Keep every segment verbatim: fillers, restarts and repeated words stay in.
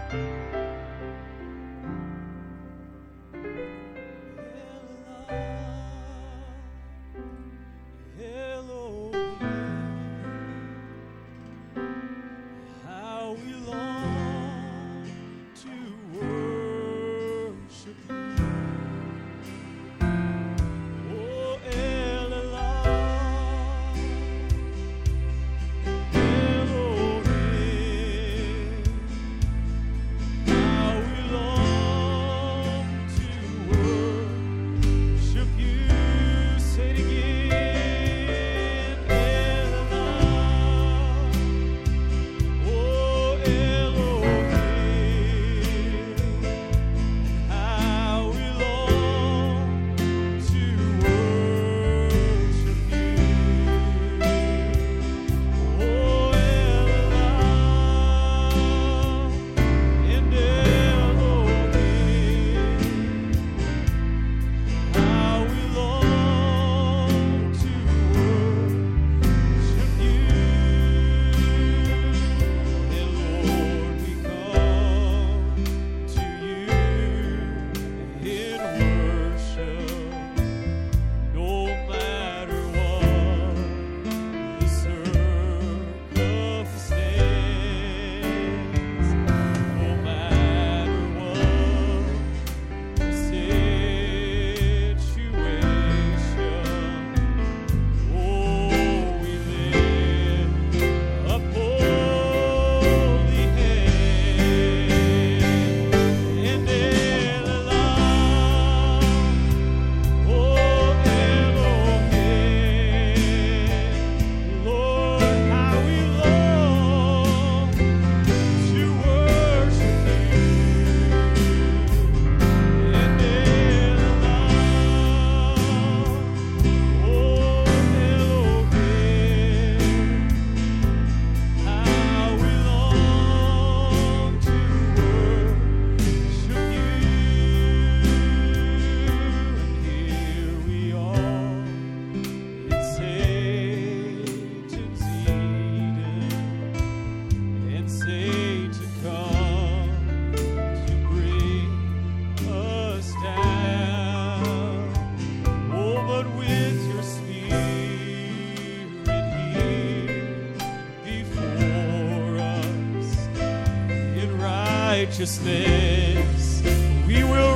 righteousness, we will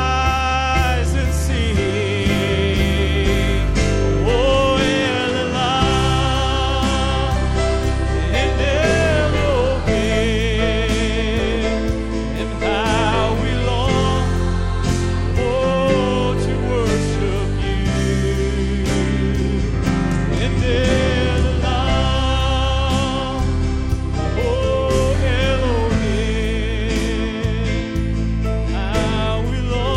rise and sing. Oh, Elah, and Elohim, and how we long, oh, to worship you. And Elah, oh, Elohim, how we long.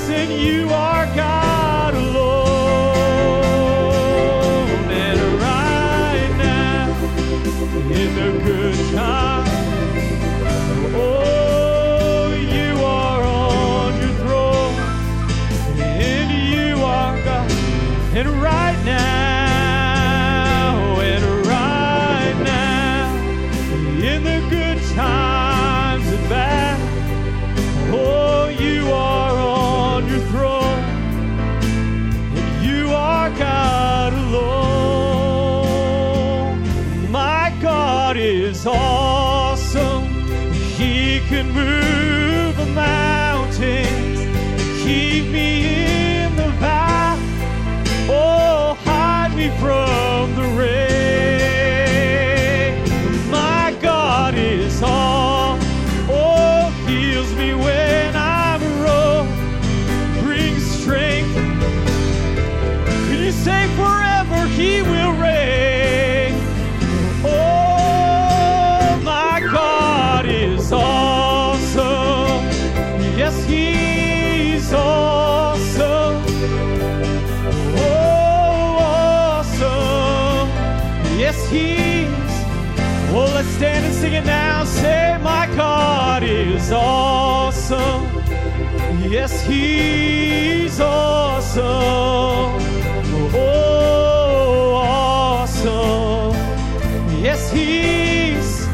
and you are God alone. And right now, in the good times, oh, you are on your throne, and you are God. And right now, and right now, in the good times and bad, oh, you are on your throne, and you are God alone. My God is awesome. He can move a mountain, keep me in the valley, oh, hide me from the rain. My God is all, oh, heals me when I'm wrong, brings strength. Can you say forever He will reign? Oh, my God is awesome. Yes, He's awesome. Oh, awesome. Yes, He's. Well, let's stand and sing it now. Say, my God is awesome. Yes, He's awesome. Oh, awesome. Yes, He's.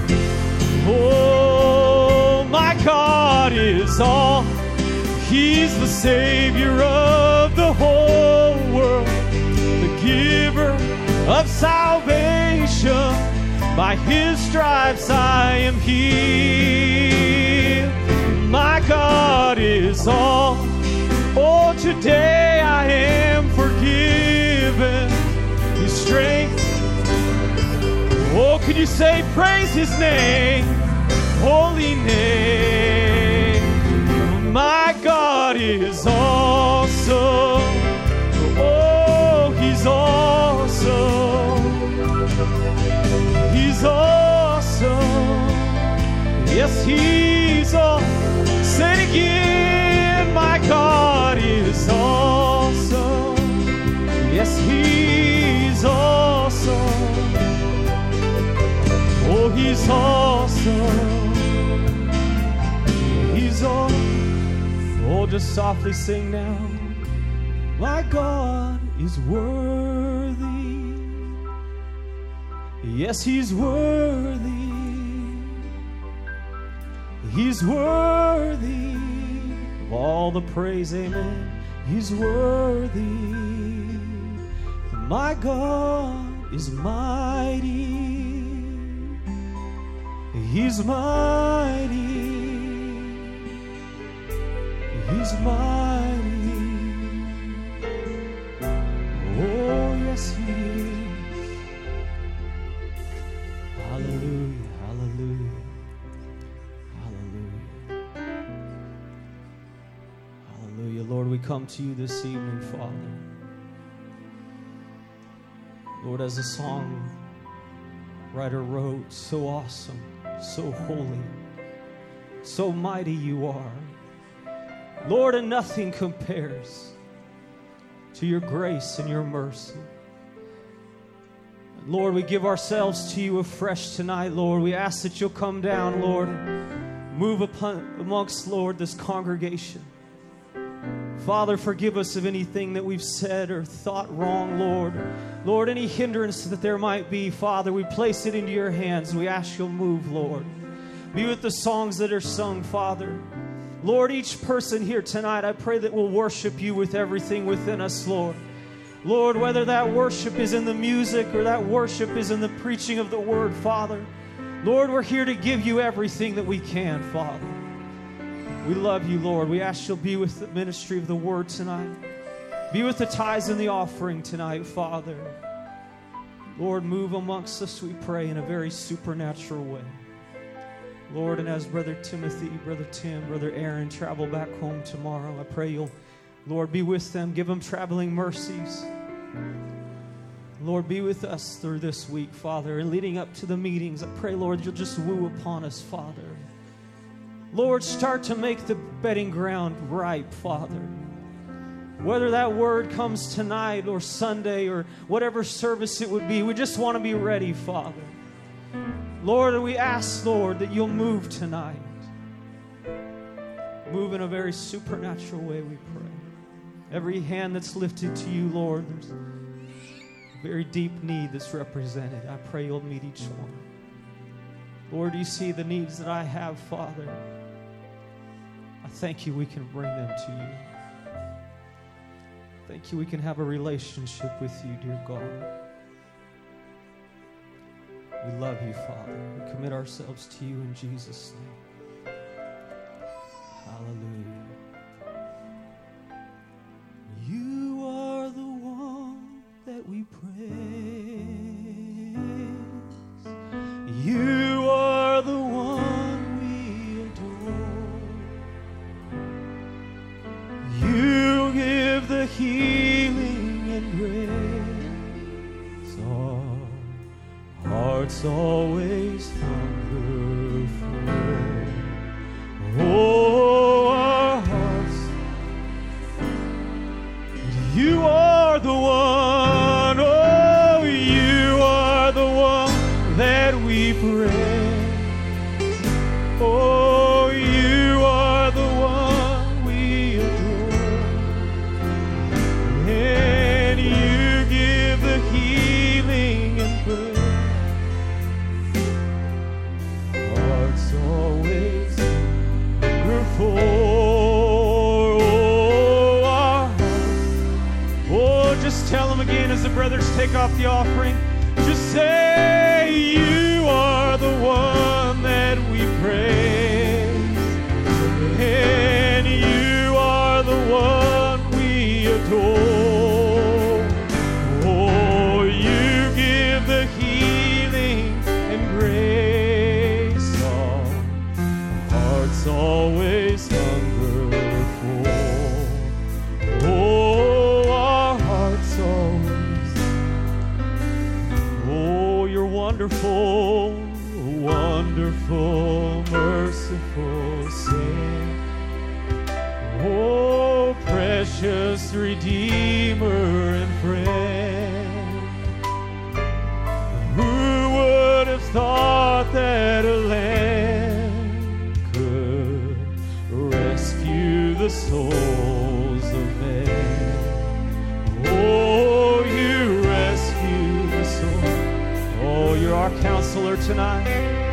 Oh, my God is all. He's the Savior of the whole world, the giver of salvation. By His stripes I am healed. My God is all. Oh, today I am forgiven. His strength. Oh, can you say, praise His name, holy name. My God is awesome. Oh, He's awesome. He's awesome. Yes, He's awesome. Say it again. My God is awesome. Yes, He's awesome. Oh, He's awesome. He's awesome. Oh, just softly sing now. My God is worthy. Yes, He's worthy. He's worthy of all the praise, amen. He's worthy. My God is mighty. He's mighty. He's mighty. Oh, yes, He is. Hallelujah, hallelujah. Hallelujah. Lord, we come to you this evening, Father. Lord, as the song writer wrote, so awesome, so holy, so mighty you are. Lord, and nothing compares to your grace and your mercy. Lord, we give ourselves to you afresh tonight, Lord. We ask that you'll come down, Lord, move upon amongst, Lord, this congregation. Father, forgive us of anything that we've said or thought wrong, Lord. Lord, any hindrance that there might be, Father, we place it into your hands and we ask you'll move, Lord. Be with the songs that are sung, Father. Lord, each person here tonight, I pray that we'll worship you with everything within us, Lord. Lord, whether that worship is in the music or that worship is in the preaching of the word, Father. Lord, we're here to give you everything that we can, Father. We love you, Lord. We ask you'll be with the ministry of the word tonight. Be with the tithes and the offering tonight, Father. Lord, move amongst us, we pray, in a very supernatural way. Lord, and as Brother Timothy, Brother Tim, Brother Aaron travel back home tomorrow, I pray you'll, Lord, be with them. Give them traveling mercies. Lord, be with us through this week, Father, and leading up to the meetings. I pray, Lord, you'll just woo upon us, Father. Lord, start to make the bedding ground ripe, Father. Whether that word comes tonight or Sunday or whatever service it would be, we just want to be ready, Father. Lord, we ask, Lord, that you'll move tonight. Move in a very supernatural way, we pray. Every hand that's lifted to you, Lord, there's a very deep need that's represented. I pray you'll meet each one. Lord, you see the needs that I have, Father. I thank you we can bring them to you. Thank you we can have a relationship with you, dear God. We love you, Father. We commit ourselves to you in Jesus' name. Hallelujah. You are the one that we praise. You are the one we adore. You give the healing and grace. Our hearts always hunger for. Oh, our hearts. You are the one. Oh, you are the one that we praise. Oh, you are the one we adore. And you give the healing and praise. Hearts always hunger for. Oh, our hearts. Oh, just tell them again as the brothers take off the offering. Just say, you are the one that we praise. And you are the one we adore. Oh, you give the healing and grace. Our hearts always hunger for. Oh, our hearts always. Oh, you're wonderful, wonderful, merciful Savior. Oh, precious Redeemer and friend. Who would have thought that a lamb could rescue the souls of men? Oh, you rescue the souls. Oh, you're our counselor tonight.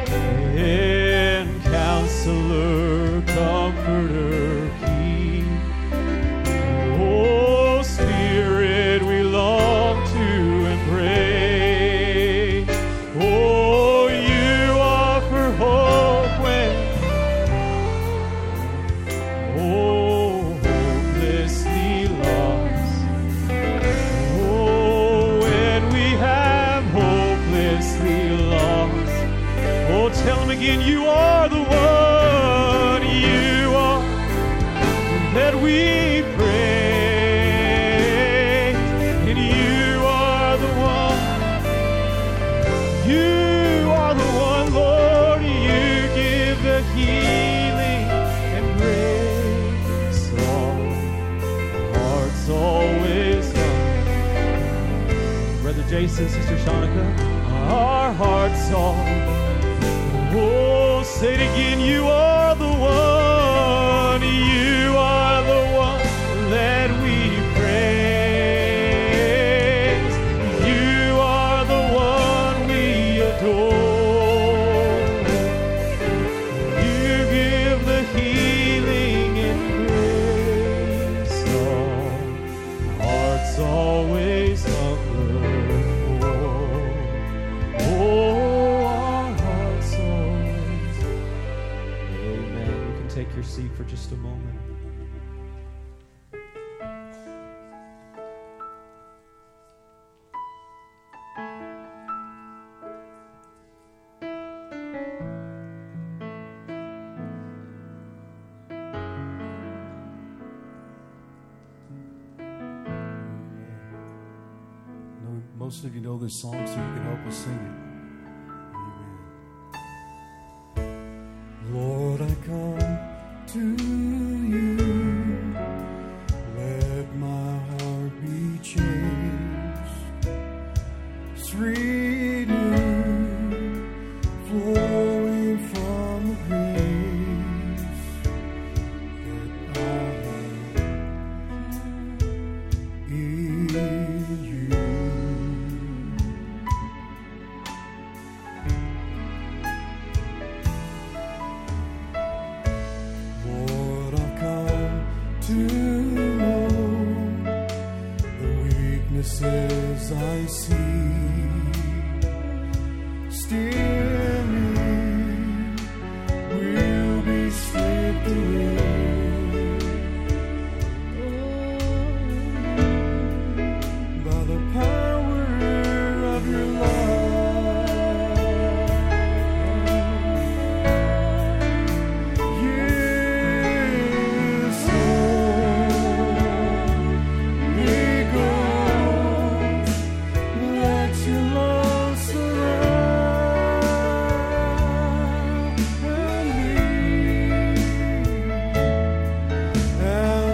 And counselor, comforter, keep. Oh, Spirit, we long to embrace. Oh, you offer hope when, oh, hopelessly lost. Oh, when we have hopelessly lost. Oh, tell them again, you are the one, you are that we pray. And you are the one, you are the one, Lord, you give the healing and grace. Our hearts always love. Brother Jason, Sister Shanika, our hearts always. Oh, say it again, you are the one, you are the one that we praise. You are the one we adore. You give the healing and grace. Our hearts always hunger for. Oh, our hearts always. Amen. You can take your seat for just a moment. Most of you know this song, so you can help us sing it. Amen. Lord, I come to you. Let my know the weaknesses I see. Still me will be stripped away. By the power of your love. Yes, Holy Ghost, let your love surround me and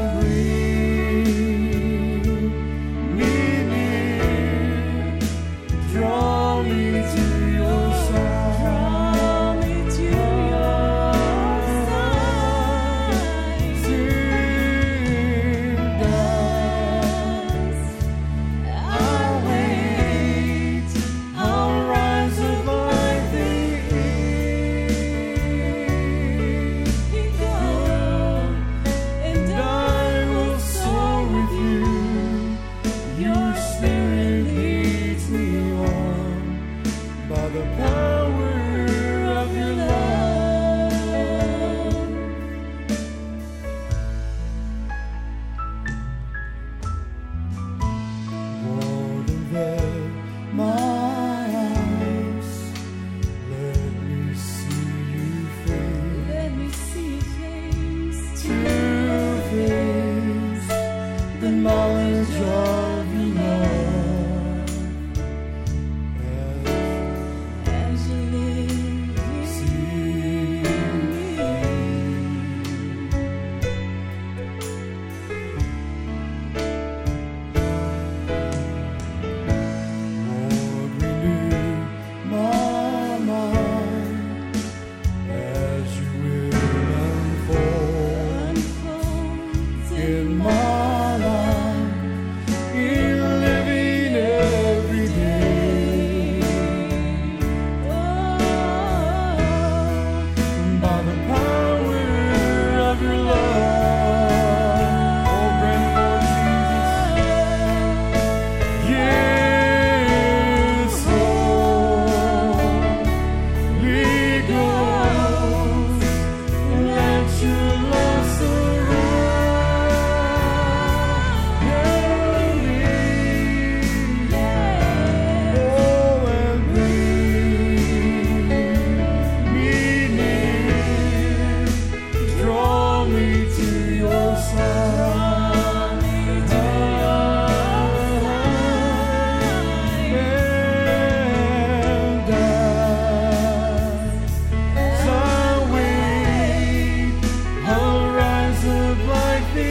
bring me near. Draw me to your side. Draw me to your side. Sing dance. I'll wait. I'll rise up like the eagle, and I will soar with you. Your spirit leads me on by the power of your love. Lord, unveil my eyes. Let me see you face let me see your face. to face the knowledge of your love. As you live As in Lord, renew my mind as you will unfold unfolds in my life, in living every day. By the power of your love, oh, grant it, Lord Jesus. Yes, Holy Ghost, let your love surround me. Oh, and bring me near. Draw me to your side. And dance. As I wait, I'll rise up like the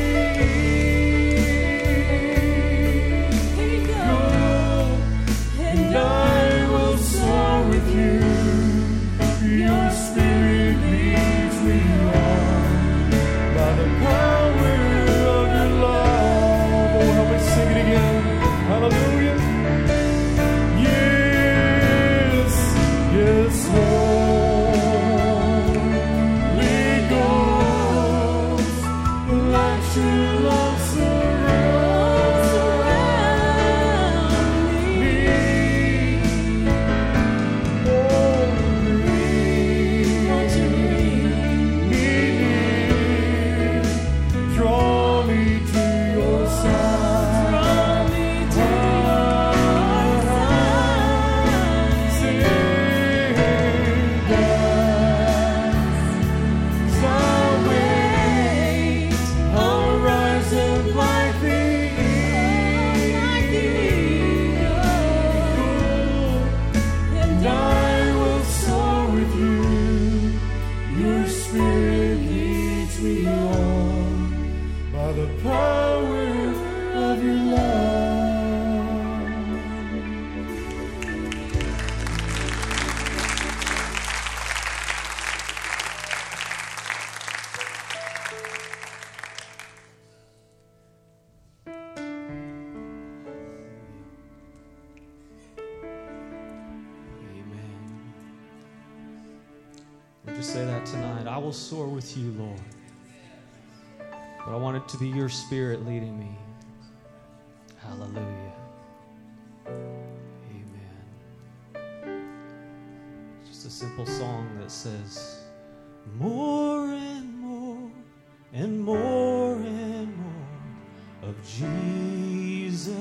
eagle, and I will soar with you. Your spirit leads me on by the power of your love. Oh, help me sing it again. Hallelujah. Yes, yes, Holy Ghost, let your love surround me. Oh, bring me near. Draw me to your side. Sing dance. As I wait, I'll rise up like the eagle, and I will soar with you. Your spirit leads me on by the power of your love. Amen. We'll just say that tonight. I will soar with you, Lord. But I want it to be your Spirit leading me. Hallelujah. Amen. Just a simple song that says, more and more and more and more of Jesus.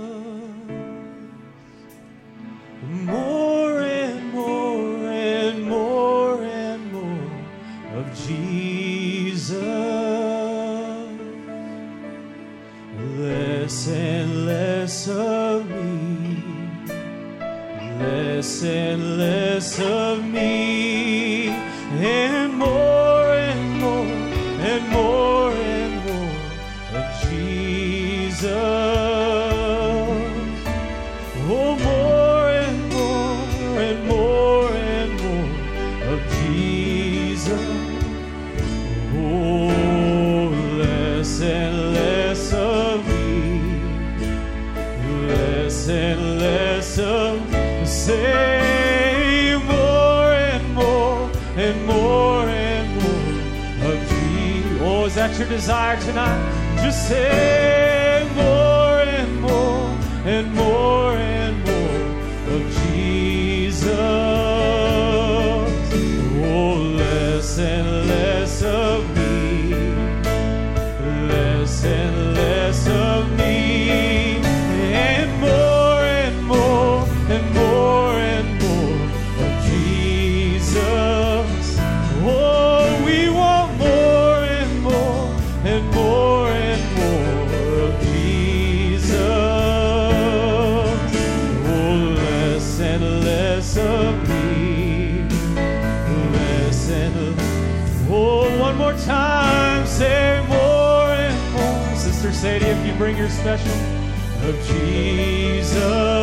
More and more and more and more of Jesus. Less and less of me, less and less of me, and more and more and more and more of Jesus. Oh, more and more and more and more of Jesus. Oh, less and less of me, less and less of me. Say more and more and more and more of Jesus. Oh, is that your desire tonight? Just say more and more and more and more of Jesus. Oh, less and less of me, less and less of me, and more and more and more and more of Jesus. Oh, we want more and more and more and more of Jesus. Oh, less and less of me, less and less. Oh, one more time, say more and more. Sister Sadie, if you bring your special of Jesus.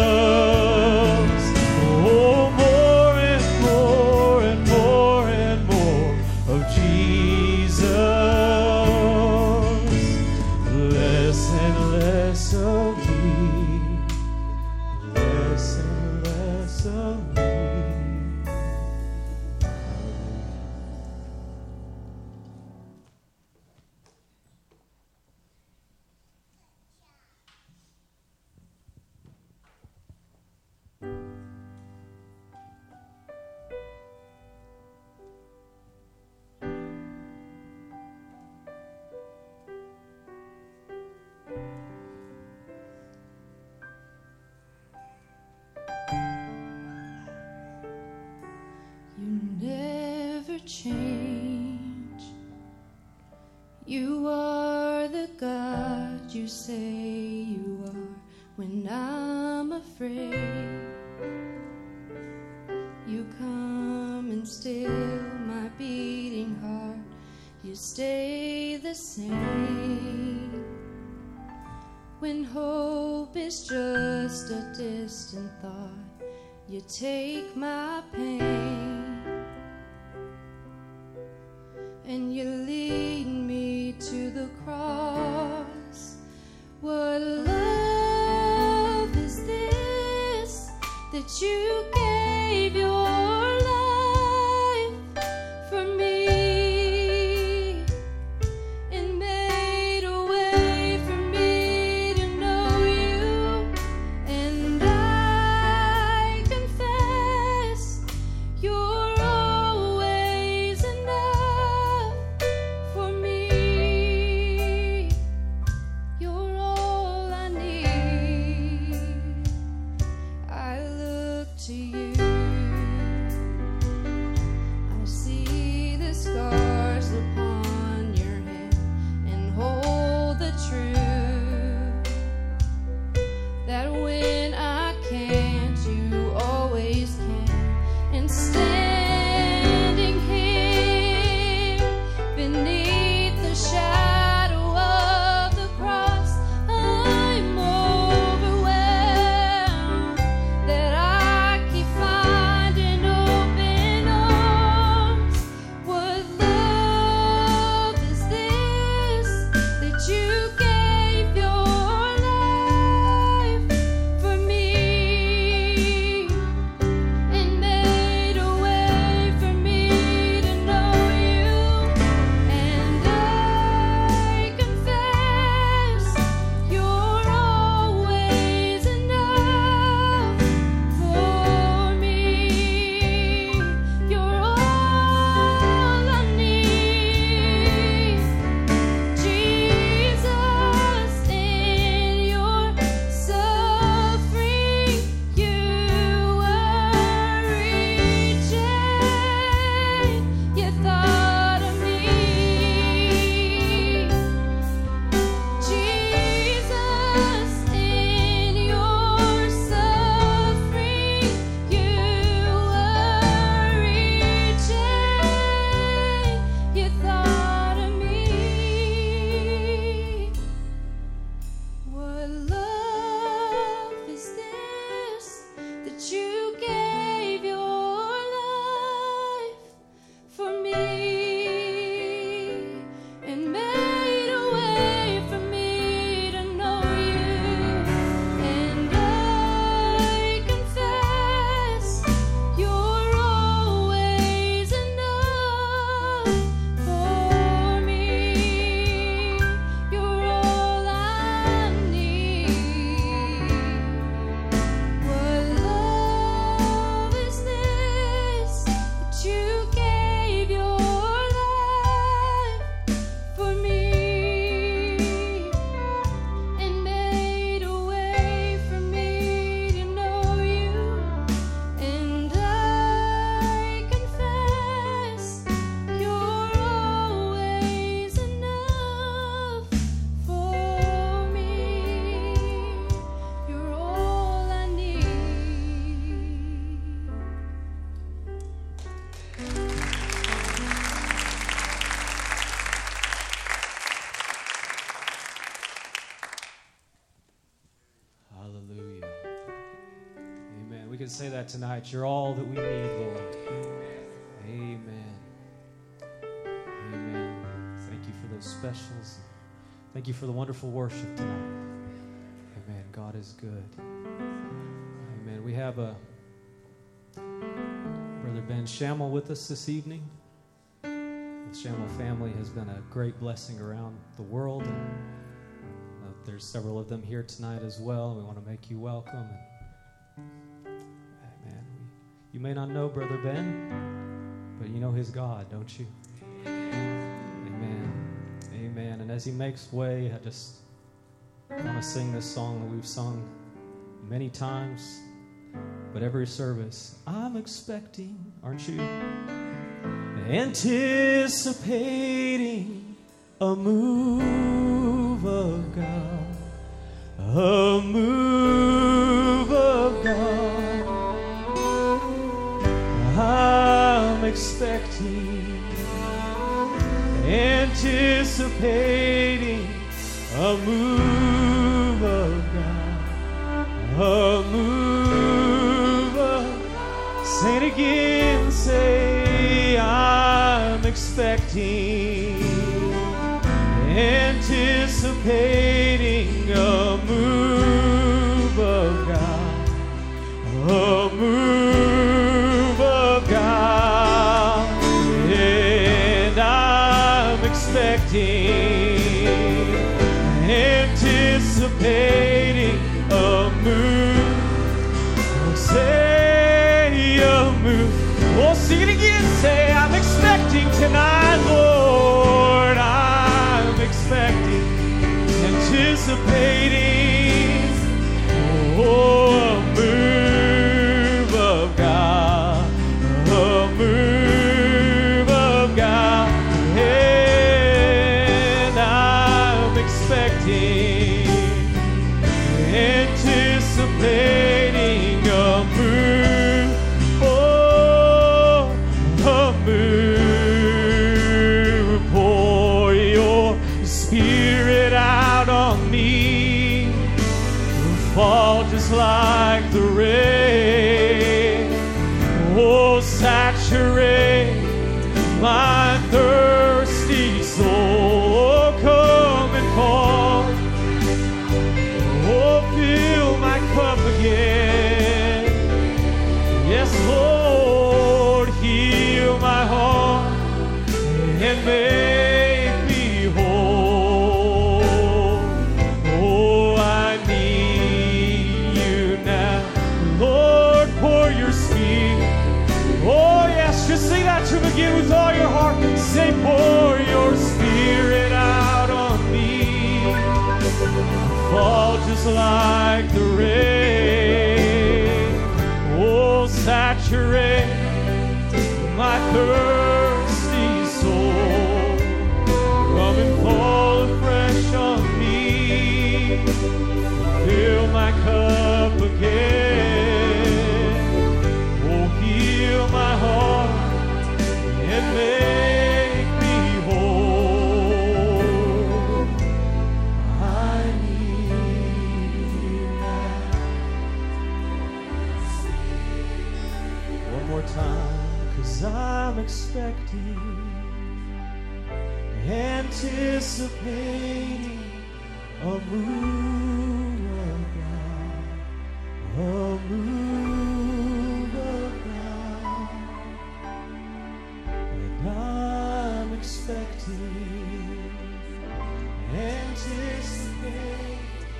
Oh, more and more and more and more of Jesus. Less and less of me, less and less of me. You never change. You are the God you say you are when I'm afraid. You come and still my beating heart. You stay the same. When hope is just a distant thought, you take my pain and you lead me to the cross. What love is this that you gave your life for me and made a way for me to know you? And I confess you're always enough. We can say that tonight. You're all that we need, Lord. Amen. Amen. Thank you for those specials. Thank you for the wonderful worship tonight. Amen. God is good. Amen. We have a Brother Ben Schammel with us this evening. The Schammel family has been a great blessing around the world. And, uh, there's several of them here tonight as well. We want to make you welcome. And, amen. You may not know Brother Ben, but you know his God, don't you? Amen. Amen. And as he makes way, I just want to sing this song that we've sung many times, but every service. I'm expecting, aren't you? Anticipating a move of God, a move of God. I'm expecting, anticipating a move of God, a move of God. Say it again, say I'm expecting, anticipating a move of God, a move of God, and I'm expecting, anticipating a move. Say a move. Oh, sing it again. Say, I'm expecting tonight, Lord. I'm expecting, anticipating, oh, a move of God, a move of God. And I'm expecting, anticipating a move. Fall just like the rain. Oh, saturate my thirsty soul. Come and fall. Oh, fill my cup again. Yes, Lord, heal my heart and make me whole. Oh, I need you now. Lord, pour your spirit. Oh, yes, just sing that to him again with all your heart. Say, pour your spirit out on me. Fall just like the rain. Oh, saturate my thirsty soul. Come and fall afresh on me. Fill my cup again. Oh, heal my heart and make me whole. I need you now. One more time, 'cause I'm expecting, anticipating a move of God, a move of God, and I'm expecting, anticipating.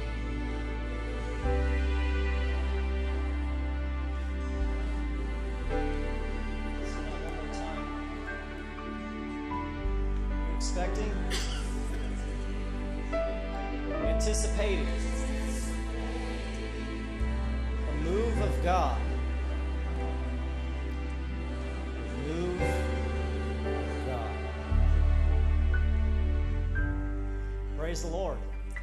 Expecting, anticipating a move of God, a move of God. Praise the Lord.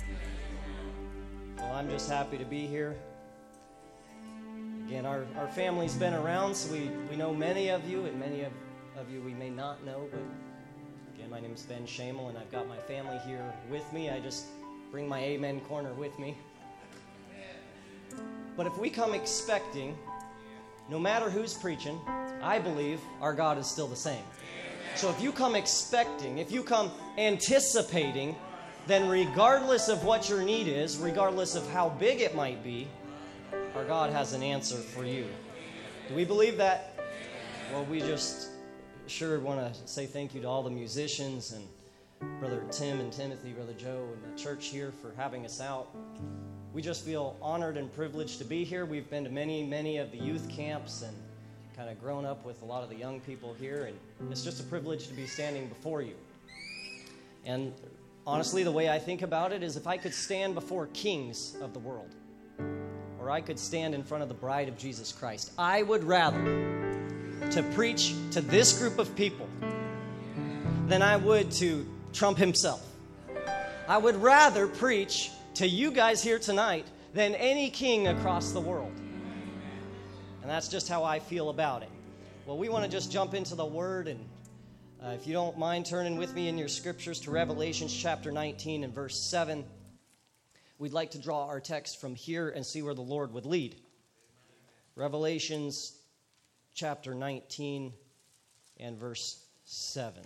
Well, I'm just happy to be here. Again, our, our family's been around, so we, we know many of you, and many of, of you we may not know, but again, my name is Ben Schammel, and I've got my family here with me. I just bring my amen corner with me. But if we come expecting, no matter who's preaching, I believe our God is still the same. So if you come expecting, if you come anticipating, then regardless of what your need is, regardless of how big it might be, our God has an answer for you. Do we believe that? Well, we just sure want to say thank you to all the musicians and Brother Tim and Timothy, Brother Joe, and the church here for having us out. We just feel honored and privileged to be here. We've been to many, many of the youth camps and kind of grown up with a lot of the young people here, and it's just a privilege to be standing before you. And honestly, the way I think about it is if I could stand before kings of the world, or I could stand in front of the bride of Jesus Christ, I would rather to preach to this group of people than I would to Trump himself. I would rather preach to you guys here tonight than any king across the world. And that's just how I feel about it. Well, we want to just jump into the Word, and uh, if you don't mind turning with me in your scriptures to Revelation chapter nineteen and verse seven, we'd like to draw our text from here and see where the Lord would lead. Revelations chapter nineteen and verse seven.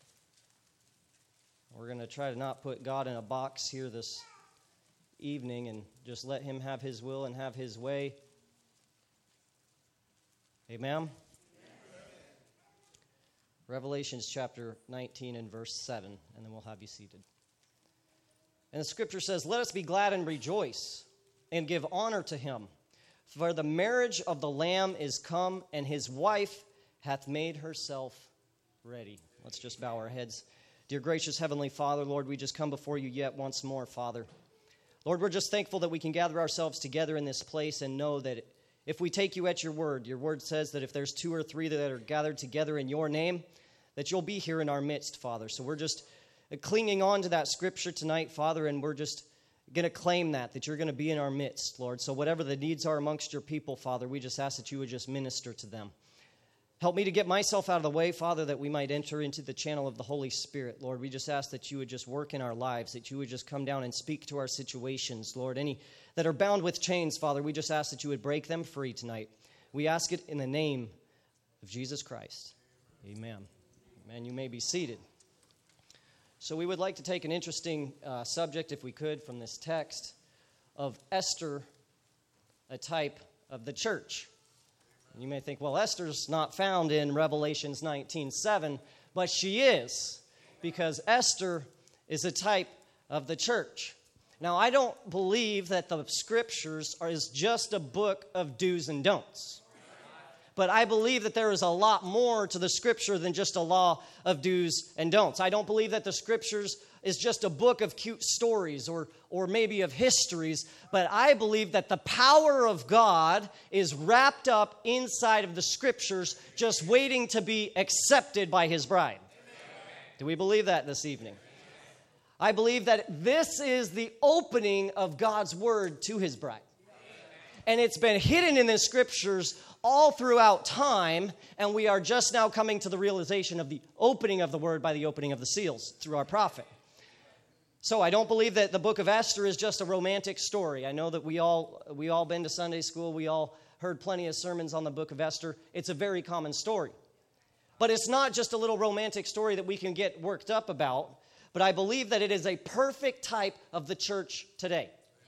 We're going to try to not put God in a box here this evening and just let Him have His will and have His way. Amen? Amen. Revelations chapter nineteen and verse seven, and then we'll have you seated. And the scripture says, "Let us be glad and rejoice and give honor to him. For the marriage of the Lamb is come, and his wife hath made herself ready." Let's just bow our heads. Dear gracious Heavenly Father, Lord, we just come before you yet once more, Father. Lord, we're just thankful that we can gather ourselves together in this place and know that if we take you at your word, your word says that if there's two or three that are gathered together in your name, that you'll be here in our midst, Father. So we're just clinging on to that scripture tonight, Father, and we're just going to claim that, that you're going to be in our midst, Lord. So whatever the needs are amongst your people, Father, we just ask that you would just minister to them. Help me to get myself out of the way, Father, that we might enter into the channel of the Holy Spirit, Lord. We just ask that you would just work in our lives, that you would just come down and speak to our situations, Lord. Any that are bound with chains, Father, we just ask that you would break them free tonight. We ask it in the name of Jesus Christ. Amen. Amen. You may be seated. So we would like to take an interesting uh, subject, if we could, from this text of Esther, a type of the church. You may think, well, Esther's not found in Revelations nineteen seven, but she is, because Esther is a type of the church. Now, I don't believe that the scriptures are is just a book of do's and don'ts. But I believe that there is a lot more to the scripture than just a law of do's and don'ts. I don't believe that the scriptures is just a book of cute stories or, or maybe of histories, but I believe that the power of God is wrapped up inside of the scriptures, just waiting to be accepted by his bride. Do we believe that this evening? I believe that this is the opening of God's word to his bride. And it's been hidden in the scriptures all throughout time, and we are just now coming to the realization of the opening of the word by the opening of the seals through our prophet. So I don't believe that the book of Esther is just a romantic story. I know that we all we all been to Sunday school. We all heard plenty of sermons on the book of Esther. It's a very common story. But it's not just a little romantic story that we can get worked up about, but I believe that it is a perfect type of the church today.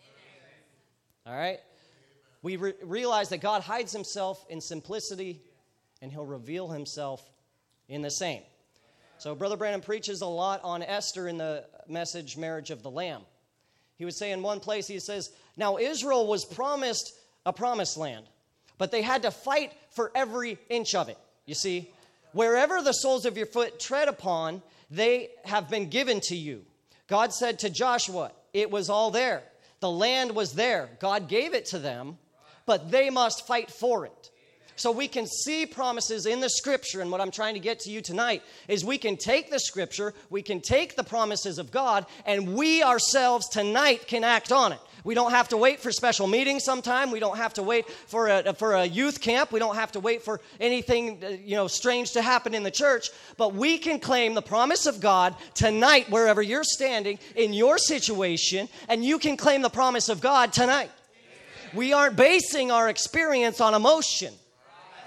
All right? We re- realize that God hides himself in simplicity, and he'll reveal himself in the same. So Brother Branham preaches a lot on Esther in the message, Marriage of the Lamb. He would say in one place, he says, now Israel was promised a promised land, but they had to fight for every inch of it. You see, wherever the soles of your foot tread upon, they have been given to you. God said to Joshua, it was all there. The land was there. God gave it to them, but they must fight for it. So we can see promises in the scripture, and what I'm trying to get to you tonight is we can take the scripture, we can take the promises of God, and we ourselves tonight can act on it. We don't have to wait for special meetings sometime. We don't have to wait for a, for a youth camp. We don't have to wait for anything, you know, strange to happen in the church. But we can claim the promise of God tonight wherever you're standing in your situation, and you can claim the promise of God tonight. We aren't basing our experience on emotion.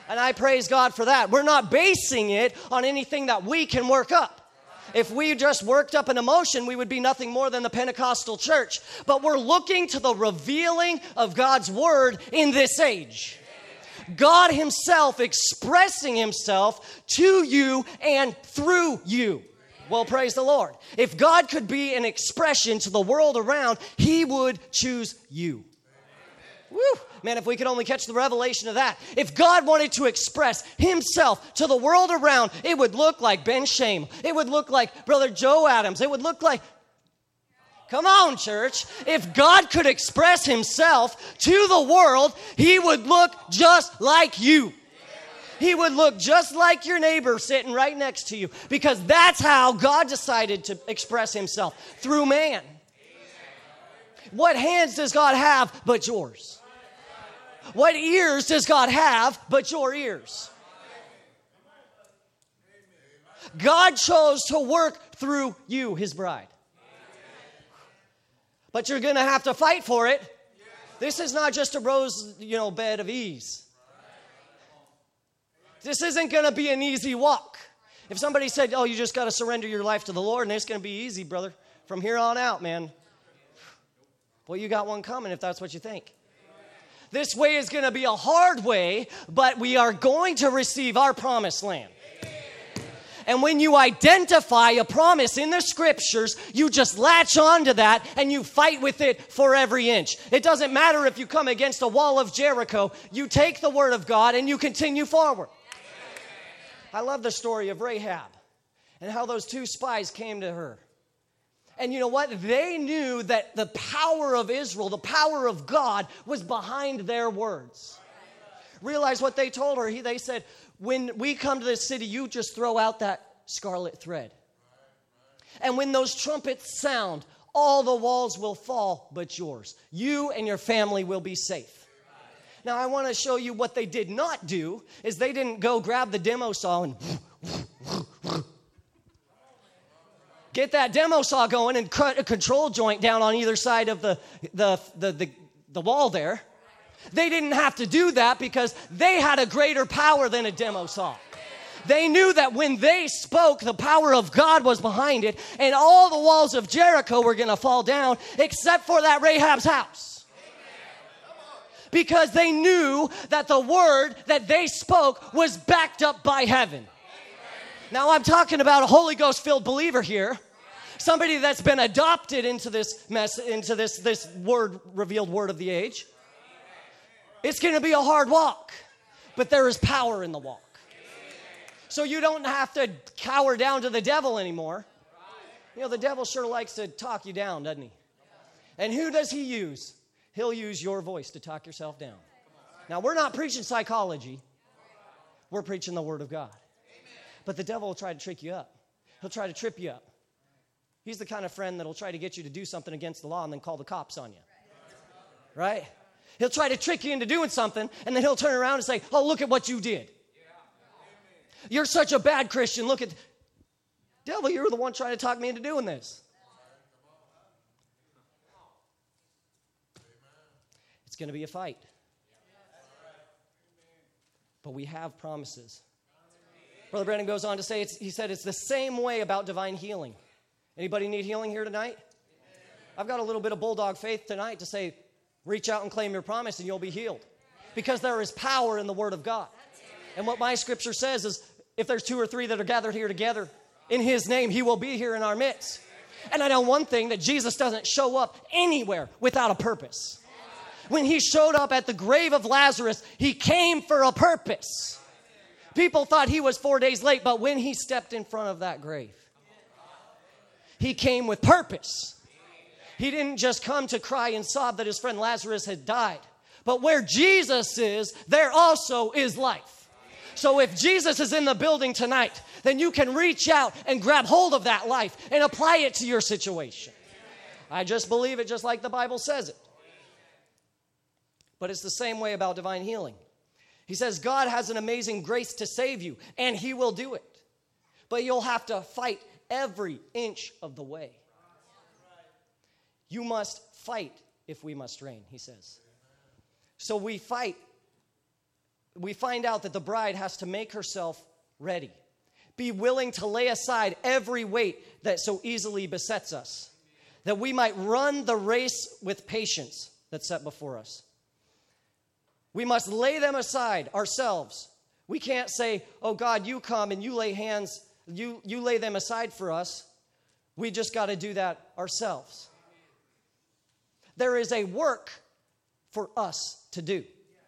And I praise God for that. We're not basing it on anything that we can work up. If we just worked up an emotion, we would be nothing more than the Pentecostal church. But we're looking to the revealing of God's word in this age. God himself expressing himself to you and through you. Well, praise the Lord. If God could be an expression to the world around, he would choose you. Woo! Man, if we could only catch the revelation of that. If God wanted to express himself to the world around, it would look like Ben Shame. It would look like Brother Joe Adams. It would look like... Come on, church. If God could express himself to the world, he would look just like you. He would look just like your neighbor sitting right next to you, because that's how God decided to express himself, through man. What hands does God have but yours? What ears does God have but your ears? God chose to work through you, his bride. But you're going to have to fight for it. This is not just a rose, you know, bed of ease. This isn't going to be an easy walk. If somebody said, oh, you just got to surrender your life to the Lord and it's going to be easy, brother, from here on out, man. Well, you got one coming if that's what you think. This way is going to be a hard way, but we are going to receive our promised land. And when you identify a promise in the scriptures, you just latch on to that and you fight with it for every inch. It doesn't matter if you come against a wall of Jericho. You take the word of God and you continue forward. I love the story of Rahab and how those two spies came to her. And you know what? They knew that the power of Israel, the power of God, was behind their words. Realize what they told her. He, they said, when we come to this city, you just throw out that scarlet thread. And when those trumpets sound, all the walls will fall but yours. You and your family will be safe. Now, I want to show you what they did not do is they didn't go grab the demo saw and get that demo saw going and cut a control joint down on either side of the, the, the, the, the wall there. They didn't have to do that because they had a greater power than a demo saw. They knew that when they spoke, the power of God was behind it, and all the walls of Jericho were going to fall down except for that Rahab's house. Because they knew that the word that they spoke was backed up by heaven. Now, I'm talking about a Holy Ghost-filled believer here. Somebody that's been adopted into this mess, into this, this word, revealed word of the age. It's going to be a hard walk, but there is power in the walk. So you don't have to cower down to the devil anymore. You know, the devil sure likes to talk you down, doesn't he? And who does he use? He'll use your voice to talk yourself down. Now, we're not preaching psychology. We're preaching the word of God. But the devil will try to trick you up. He'll try to trip you up. He's the kind of friend that will try to get you to do something against the law and then call the cops on you. Right? He'll try to trick you into doing something, and then he'll turn around and say, oh, look at what you did. You're such a bad Christian. Look at, devil, you were the one trying to talk me into doing this. It's going to be a fight. But we have promises. Brother Brandon goes on to say, it's, he said it's the same way about divine healing. Anybody need healing here tonight? I've got a little bit of bulldog faith tonight to say, reach out and claim your promise and you'll be healed. Because there is power in the word of God. And what my scripture says is, if there's two or three that are gathered here together, in his name, he will be here in our midst. And I know one thing, that Jesus doesn't show up anywhere without a purpose. When he showed up at the grave of Lazarus, he came for a purpose. People thought he was four days late, but when he stepped in front of that grave, he came with purpose. He didn't just come to cry and sob that his friend Lazarus had died. But where Jesus is, there also is life. So if Jesus is in the building tonight, then you can reach out and grab hold of that life and apply it to your situation. I just believe it just like the Bible says it. But it's the same way about divine healing. He says God has an amazing grace to save you, and he will do it. But you'll have to fight every inch of the way. You must fight if we must reign, he says. So we fight we find out that the bride has to make herself ready. Be willing to lay aside every weight that so easily besets us, that we might run the race with patience that's set before us. We must lay them aside ourselves. We can't say, oh God, you come and you lay hands, you, you lay them aside for us. We just got to do that ourselves. There is a work for us to do.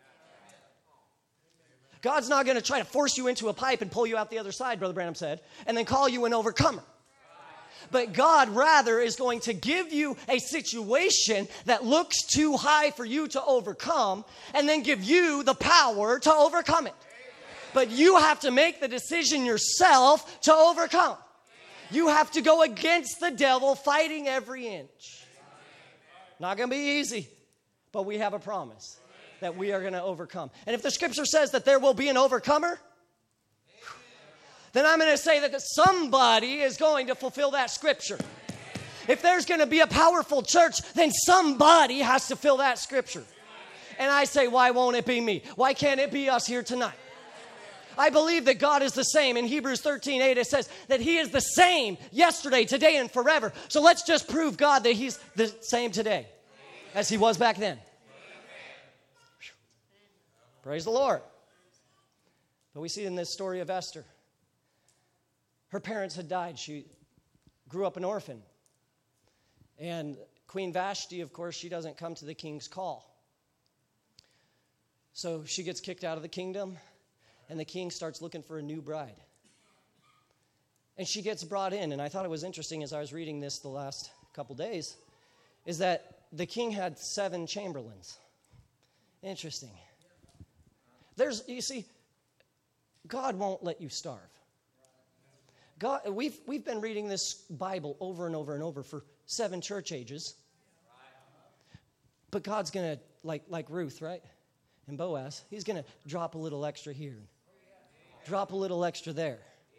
God's not going to try to force you into a pipe and pull you out the other side, Brother Branham said, and then call you an overcomer. But God rather is going to give you a situation that looks too high for you to overcome, and then give you the power to overcome it. But you have to make the decision yourself to overcome. You have to go against the devil, fighting every inch. Not going to be easy, but we have a promise that we are going to overcome. And if the scripture says that there will be an overcomer, then I'm going to say that somebody is going to fulfill that scripture. If there's going to be a powerful church, then somebody has to fill that scripture. And I say, why won't it be me? Why can't it be us here tonight? I believe that God is the same. In Hebrews thirteen eight, it says that he is the same yesterday, today, and forever. So let's just prove God that he's the same today as he was back then. Praise the Lord. But we see in this story of Esther, her parents had died. She grew up an orphan. And Queen Vashti, of course, she doesn't come to the king's call. So she gets kicked out of the kingdom, and the king starts looking for a new bride. And she gets brought in, and I thought it was interesting as I was reading this the last couple days, is that the king had seven chamberlains. Interesting. There's, you see, God won't let you starve. God, we've, we've been reading this Bible over and over and over for seven church ages. But God's going to, like, like Ruth, right? And Boaz, he's going to drop a little extra here. Drop a little extra there.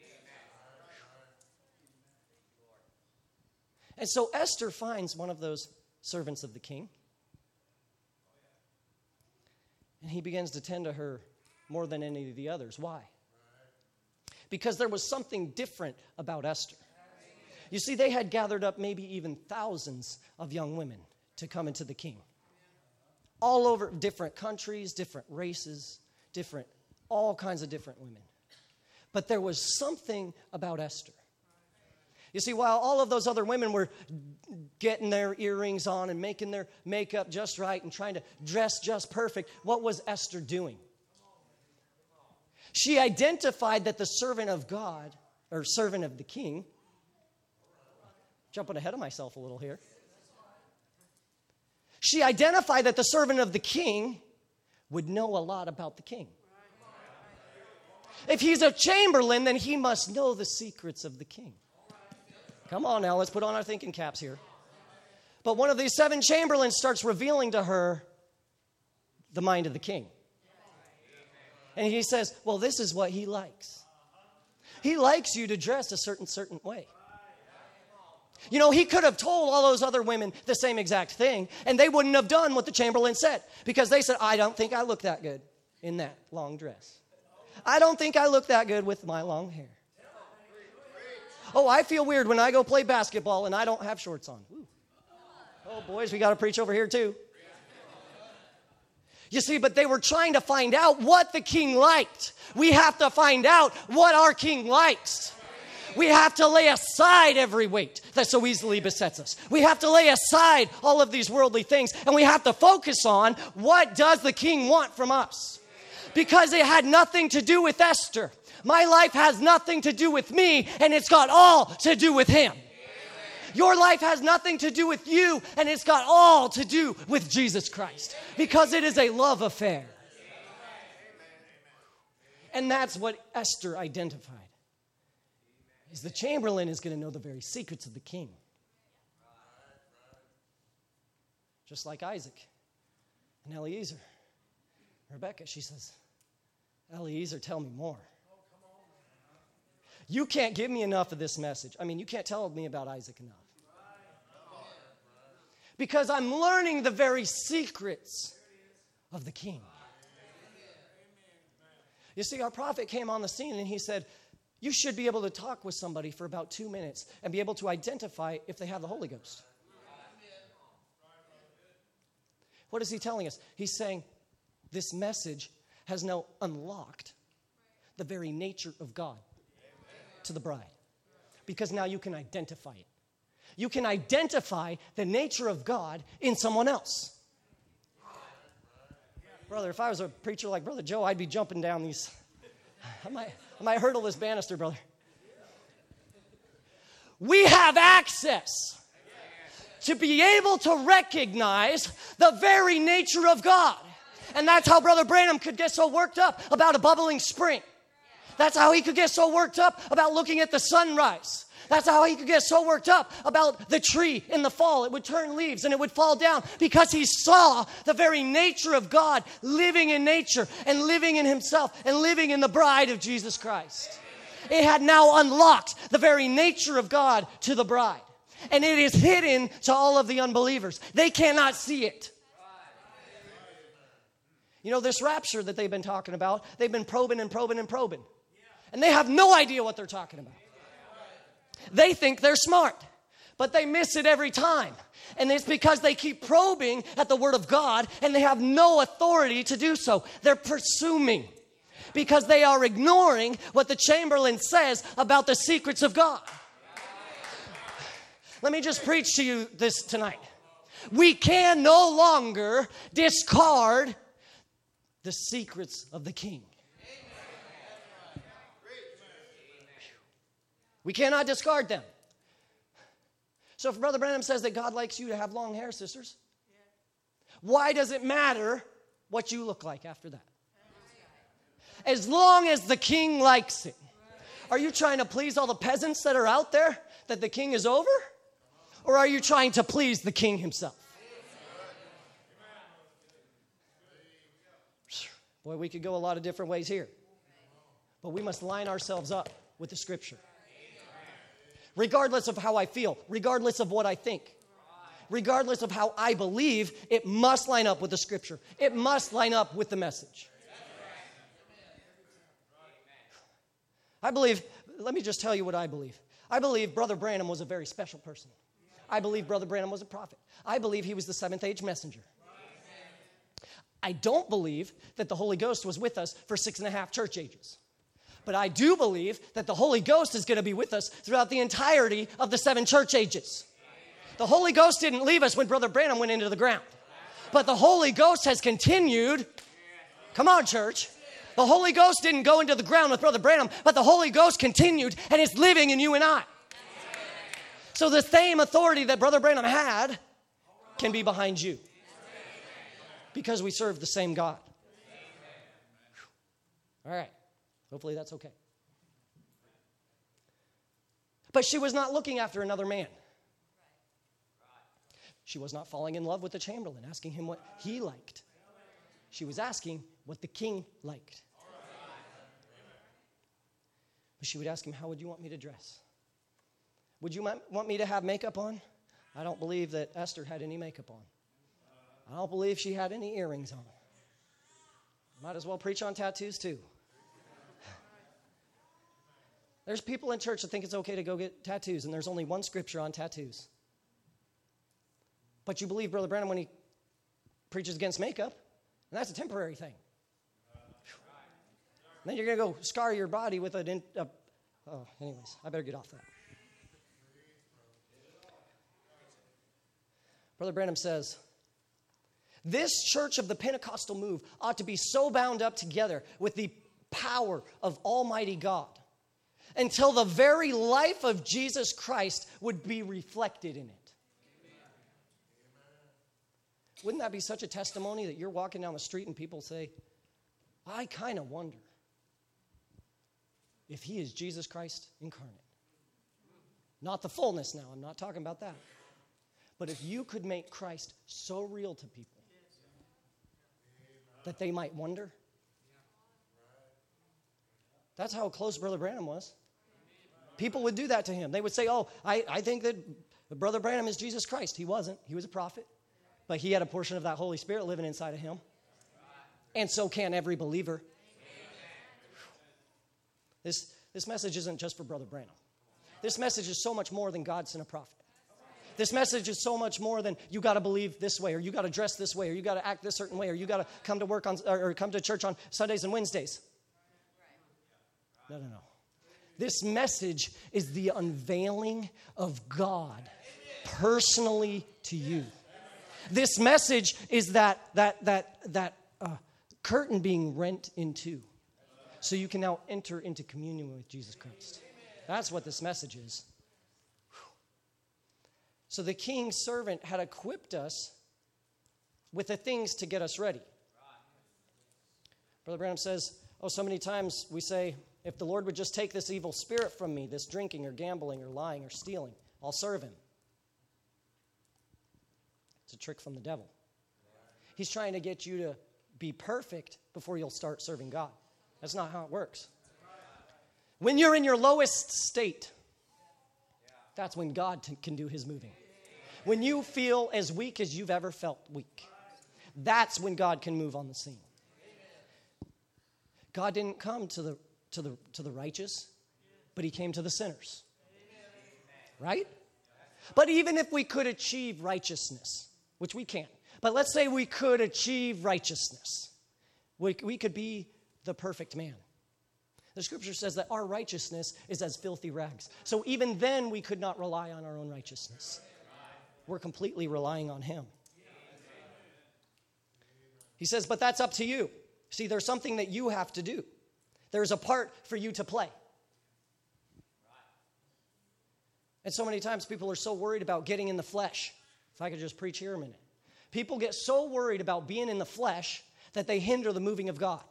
And so Esther finds one of those servants of the king. And he begins to tend to her more than any of the others. Why? Because there was something different about Esther. You see, they had gathered up maybe even thousands of young women to come into the king. All over different countries, different races, different, all kinds of different women. But there was something about Esther. You see, while all of those other women were getting their earrings on and making their makeup just right and trying to dress just perfect, what was Esther doing? She identified that the servant of God, or servant of the king, jumping ahead of myself a little here. She identified that the servant of the king would know a lot about the king. If he's a chamberlain, then he must know the secrets of the king. Come on now, let's put on our thinking caps here. But one of these seven chamberlains starts revealing to her the mind of the king. And he says, well, this is what he likes. He likes you to dress a certain, certain way. You know, he could have told all those other women the same exact thing, and they wouldn't have done what the chamberlain said. Because they said, I don't think I look that good in that long dress. I don't think I look that good with my long hair. Oh, I feel weird when I go play basketball and I don't have shorts on. Ooh. Oh, boys, we got to preach over here too. You see, but they were trying to find out what the king liked. We have to find out what our king likes. We have to lay aside every weight that so easily besets us. We have to lay aside all of these worldly things, and we have to focus on what does the king want from us. Because it had nothing to do with Esther. My life has nothing to do with me, and it's got all to do with him. Your life has nothing to do with you, and it's got all to do with Jesus Christ. Because it is a love affair. And that's what Esther identified. Is the chamberlain is going to know the very secrets of the king. Just like Isaac and Eliezer. Rebecca, she says, Eliezer, tell me more. You can't give me enough of this message. I mean, you can't tell me about Isaac enough. Because I'm learning the very secrets of the king. You see, our prophet came on the scene and he said, you should be able to talk with somebody for about two minutes and be able to identify if they have the Holy Ghost. What is he telling us? He's saying this message has now unlocked the very nature of God to the bride. Because now you can identify it. You can identify the nature of God in someone else. Brother, if I was a preacher like Brother Joe, I'd be jumping down these. I might, I might hurdle this banister, brother. We have access to be able to recognize the very nature of God. And that's how Brother Branham could get so worked up about a bubbling spring. That's how he could get so worked up about looking at the sunrise. That's how he could get so worked up about the tree in the fall. It would turn leaves and it would fall down because he saw the very nature of God living in nature and living in himself and living in the bride of Jesus Christ. It had now unlocked the very nature of God to the bride. And it is hidden to all of the unbelievers. They cannot see it. You know, this rapture that they've been talking about, they've been probing and probing and probing. And they have no idea what they're talking about. They think they're smart, but they miss it every time. And it's because they keep probing at the Word of God and they have no authority to do so. They're presuming because they are ignoring what the Chamberlain says about the secrets of God. Let me just preach to you this tonight. We can no longer discard the secrets of the King. We cannot discard them. So if Brother Branham says that God likes you to have long hair, sisters, why does it matter what you look like after that? As long as the King likes it. Are you trying to please all the peasants that are out there that the King is over? Or are you trying to please the King himself? Boy, we could go a lot of different ways here. But we must line ourselves up with the Scripture. Regardless of how I feel, regardless of what I think, regardless of how I believe, it must line up with the Scripture. It must line up with the message. I believe, let me just tell you what I believe. I believe Brother Branham was a very special person. I believe Brother Branham was a prophet. I believe he was the seventh age messenger. I don't believe that the Holy Ghost was with us for six and a half church ages. But I do believe that the Holy Ghost is going to be with us throughout the entirety of the seven church ages. The Holy Ghost didn't leave us when Brother Branham went into the ground. But the Holy Ghost has continued. Come on, church. The Holy Ghost didn't go into the ground with Brother Branham, but the Holy Ghost continued and is living in you and I. So the same authority that Brother Branham had can be behind you. Because we serve the same God. All right. Hopefully that's okay. But she was not looking after another man. She was not falling in love with the Chamberlain, asking him what he liked. She was asking what the King liked. But she would ask him, how would you want me to dress? Would you want me to have makeup on? I don't believe that Esther had any makeup on. I don't believe she had any earrings on. Might as well preach on tattoos too. There's people in church that think it's okay to go get tattoos, and there's only one scripture on tattoos. But you believe Brother Branham when he preaches against makeup, and that's a temporary thing. And then you're going to go scar your body with an... In, uh, oh, anyways, I better get off that. Brother Branham says, this church of the Pentecostal move ought to be so bound up together with the power of Almighty God until the very life of Jesus Christ would be reflected in it. Wouldn't that be such a testimony that you're walking down the street and people say, I kind of wonder if he is Jesus Christ incarnate. Not the fullness now, I'm not talking about that. But if you could make Christ so real to people that they might wonder. That's how close Brother Branham was. People would do that to him. They would say, oh, I, I think that Brother Branham is Jesus Christ. He wasn't. He was a prophet. But he had a portion of that Holy Spirit living inside of him. And so can every believer. This, this message isn't just for Brother Branham. This message is so much more than God sent a prophet. This message is so much more than you got to believe this way, or you got to dress this way, or you got to act this certain way, or you got to come to work on, or come to church on Sundays and Wednesdays. No, no, no. This message is the unveiling of God personally to you. This message is that that that that uh, curtain being rent in two, so you can now enter into communion with Jesus Christ. That's what this message is. So the king's servant had equipped us with the things to get us ready. Brother Branham says, oh, so many times we say, if the Lord would just take this evil spirit from me, this drinking or gambling or lying or stealing, I'll serve him. It's a trick from the devil. He's trying to get you to be perfect before you'll start serving God. That's not how it works. When you're in your lowest state, that's when God t- can do his moving. When you feel as weak as you've ever felt weak, that's when God can move on the scene. God didn't come to the to the to the righteous, but he came to the sinners. Right? But even if we could achieve righteousness, which we can't, but let's say we could achieve righteousness, we, we could be the perfect man. The scripture says that our righteousness is as filthy rags. So even then we could not rely on our own righteousness. We're completely relying on him. He says, but that's up to you. See, there's something that you have to do. There's a part for you to play. And so many times people are so worried about getting in the flesh. If I could just preach here a minute. People get so worried about being in the flesh that they hinder the moving of God.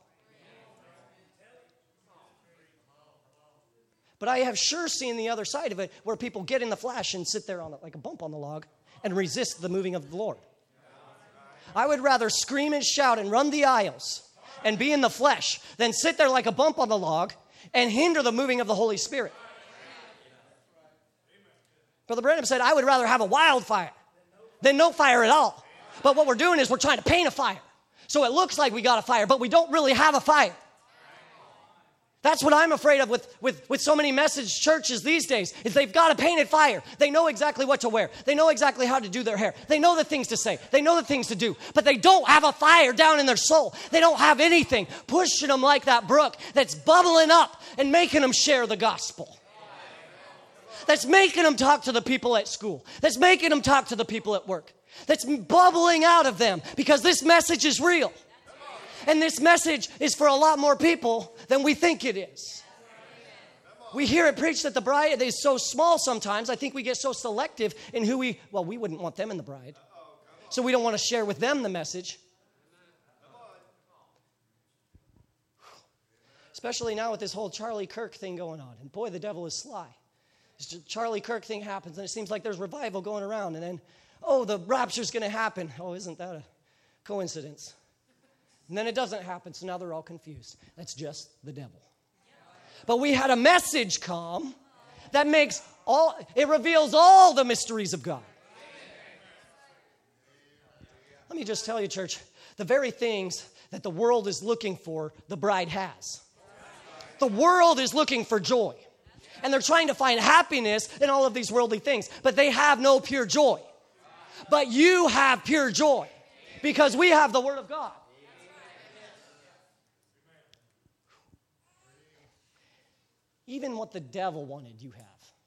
But I have sure seen the other side of it where people get in the flesh and sit there on it like a bump on the log and resist the moving of the Lord. I would rather scream and shout and run the aisles and be in the flesh than sit there like a bump on the log and hinder the moving of the Holy Spirit. Brother Branham said, I would rather have a wildfire than no fire at all. But what we're doing is we're trying to paint a fire. So it looks like we got a fire, but we don't really have a fire. That's what I'm afraid of with, with, with so many message churches these days, is they've got a painted fire. They know exactly what to wear. They know exactly how to do their hair. They know the things to say. They know the things to do. But they don't have a fire down in their soul. They don't have anything pushing them like that brook that's bubbling up and making them share the gospel. That's making them talk to the people at school. That's making them talk to the people at work. That's bubbling out of them because this message is real. And this message is for a lot more people than we think it is. We hear it preached that the bride is so small sometimes. I think we get so selective in who we, well, we wouldn't want them in the bride. So we don't want to share with them the message. Especially now with this whole Charlie Kirk thing going on. And boy, the devil is sly. This Charlie Kirk thing happens and it seems like there's revival going around. And then, oh, the rapture's going to happen. Oh, isn't that a coincidence? And then it doesn't happen, so now they're all confused. That's just the devil. But we had a message come that makes all, it reveals all the mysteries of God. Let me just tell you, church, the very things that the world is looking for, the bride has. The world is looking for joy. And they're trying to find happiness in all of these worldly things, but they have no pure joy. But you have pure joy because we have the Word of God. Even what the devil wanted, you have.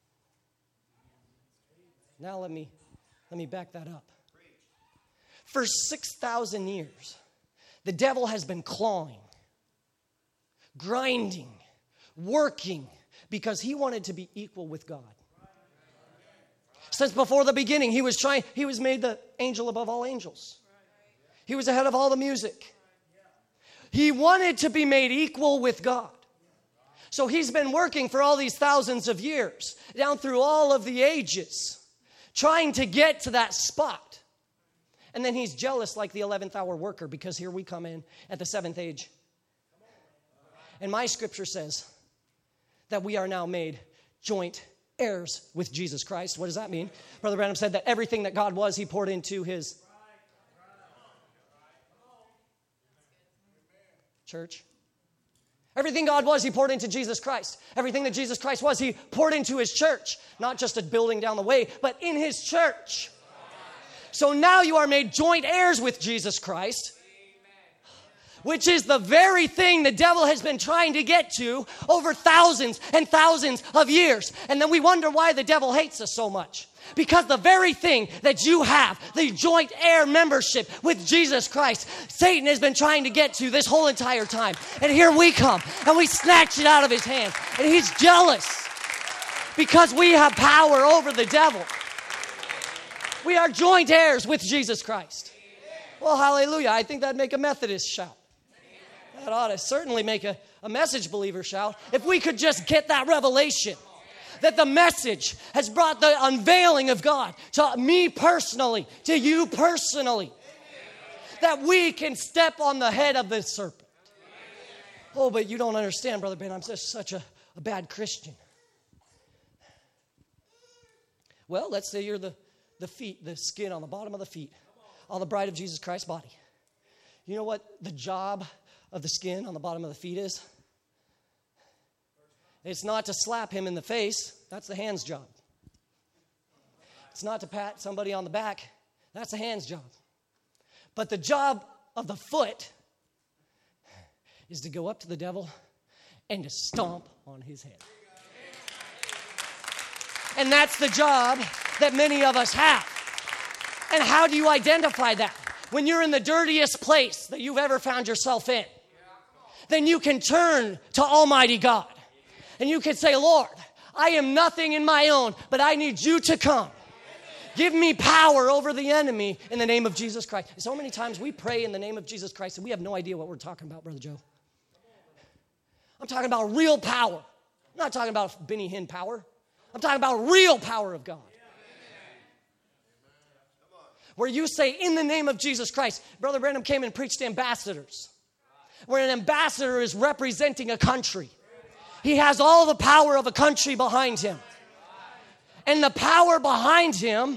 Now let me let me back that up. For six thousand years, the devil has been clawing, grinding, working, because he wanted to be equal with God. Since before the beginning, he was trying, he was made the angel above all angels. He was the head of all the music. He wanted to be made equal with God. So he's been working for all these thousands of years, down through all of the ages, trying to get to that spot. And then he's jealous like the eleventh hour worker, because here we come in at the seventh age. And my scripture says that we are now made joint heirs with Jesus Christ. What does that mean? Brother Branham said that everything that God was, he poured into his church. Everything God was, he poured into Jesus Christ. Everything that Jesus Christ was, he poured into his church. Not just a building down the way, but in his church. So now you are made joint heirs with Jesus Christ, which is the very thing the devil has been trying to get to over thousands and thousands of years. And then we wonder why the devil hates us so much. Because the very thing that you have, the joint heir membership with Jesus Christ, Satan has been trying to get to this whole entire time. And here we come, and we snatch it out of his hands. And he's jealous because we have power over the devil. We are joint heirs with Jesus Christ. Well, hallelujah. I think that'd make a Methodist shout. That ought to certainly make a, a message believer shout. If we could just get that revelation. That the message has brought the unveiling of God to me personally, to you personally. That we can step on the head of the serpent. Oh, but you don't understand, Brother Ben. I'm just such a, a bad Christian. Well, let's say you're the, the feet, the skin on the bottom of the feet, on the bride of Jesus Christ's body. You know what the job of the skin on the bottom of the feet is? It's not to slap him in the face. That's the hand's job. It's not to pat somebody on the back. That's the hand's job. But the job of the foot is to go up to the devil and to stomp on his head. And that's the job that many of us have. And how do you identify that? When you're in the dirtiest place that you've ever found yourself in, then you can turn to Almighty God. And you can say, Lord, I am nothing in my own, but I need you to come. Give me power over the enemy in the name of Jesus Christ. So many times we pray in the name of Jesus Christ and we have no idea what we're talking about, Brother Joe. I'm talking about real power. I'm not talking about Benny Hinn power. I'm talking about real power of God. Where you say, in the name of Jesus Christ. Brother Branham came and preached to ambassadors. Where an ambassador is representing a country. He has all the power of a country behind him. And the power behind him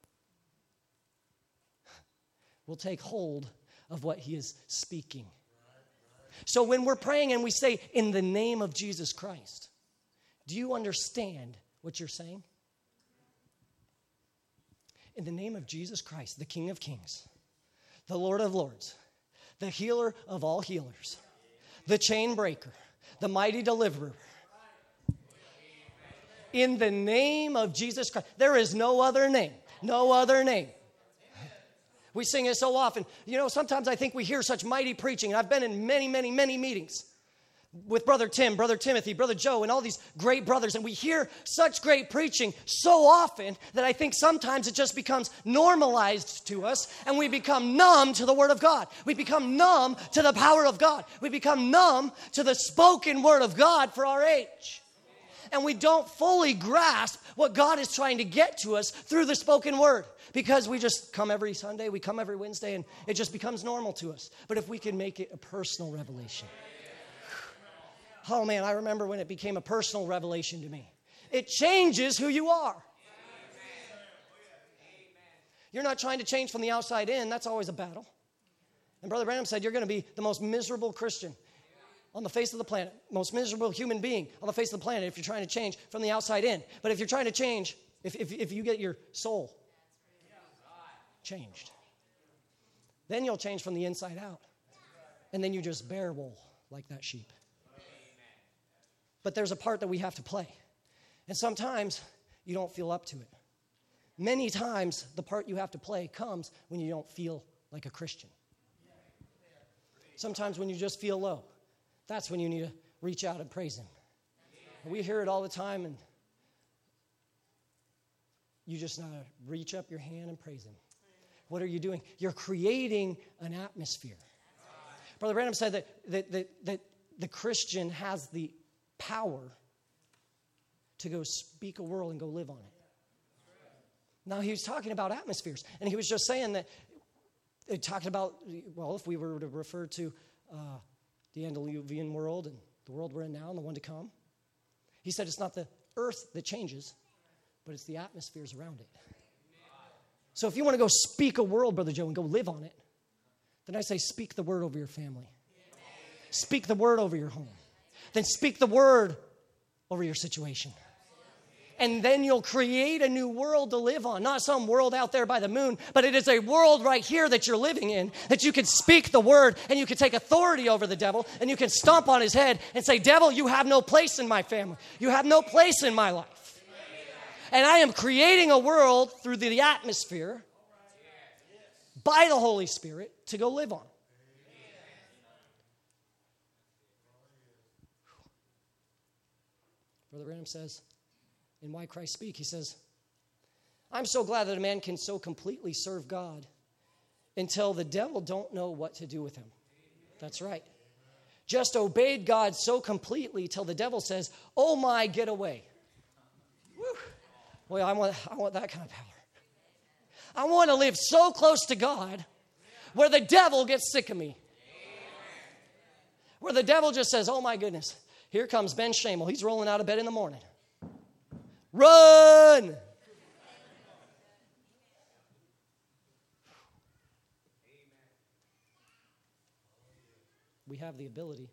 will take hold of what he is speaking. So when we're praying and we say, in the name of Jesus Christ, do you understand what you're saying? In the name of Jesus Christ, the King of Kings, the Lord of Lords, the healer of all healers, the chain breaker, the mighty deliverer. In the name of Jesus Christ. There is no other name. No other name. We sing it so often. You know, sometimes I think we hear such mighty preaching. And I've been in many, many, many meetings with Brother Tim, Brother Timothy, Brother Joe, and all these great brothers. And we hear such great preaching so often that I think sometimes it just becomes normalized to us. And we become numb to the Word of God. We become numb to the power of God. We become numb to the spoken Word of God for our age. And we don't fully grasp what God is trying to get to us through the spoken Word. Because we just come every Sunday, we come every Wednesday, and it just becomes normal to us. But if we can make it a personal revelation. Oh man, I remember when it became a personal revelation to me. It changes who you are. You're not trying to change from the outside in. That's always a battle. And Brother Branham said, you're going to be the most miserable Christian on the face of the planet, most miserable human being on the face of the planet if you're trying to change from the outside in. But if you're trying to change, if, if, if you get your soul changed, then you'll change from the inside out. And then you just bare wool like that sheep. But there's a part that we have to play. And sometimes you don't feel up to it. Many times the part you have to play comes when you don't feel like a Christian. Sometimes when you just feel low, that's when you need to reach out and praise Him. And we hear it all the time, and you just gotta reach up your hand and praise Him. What are you doing? You're creating an atmosphere. Brother Branham said that, that, that, that the Christian has the power to go speak a world and go live on it. Now, he was talking about atmospheres, and he was just saying that, it talked about, well, if we were to refer to uh, the antediluvian world and the world we're in now and the one to come, he said it's not the earth that changes, but it's the atmospheres around it. So if you want to go speak a world, Brother Joe, and go live on it, then I say speak the word over your family. Speak the word over your home. then speak the word over your situation. And then you'll create a new world to live on. Not some world out there by the moon, but it is a world right here that you're living in, that you can speak the word and you can take authority over the devil and you can stomp on his head and say, devil, you have no place in my family. You have no place in my life. And I am creating a world through the atmosphere by the Holy Spirit to go live on. Brother Branham says, in Why Christ Speak, he says, I'm so glad that a man can so completely serve God until the devil don't know what to do with him. That's right. Just obeyed God so completely till the devil says, oh my, get away. Woo. Boy, I want, I want that kind of power. I want to live so close to God where the devil gets sick of me. Where the devil just says, oh my goodness, here comes Ben Shamel. He's rolling out of bed in the morning. Run! We have the ability.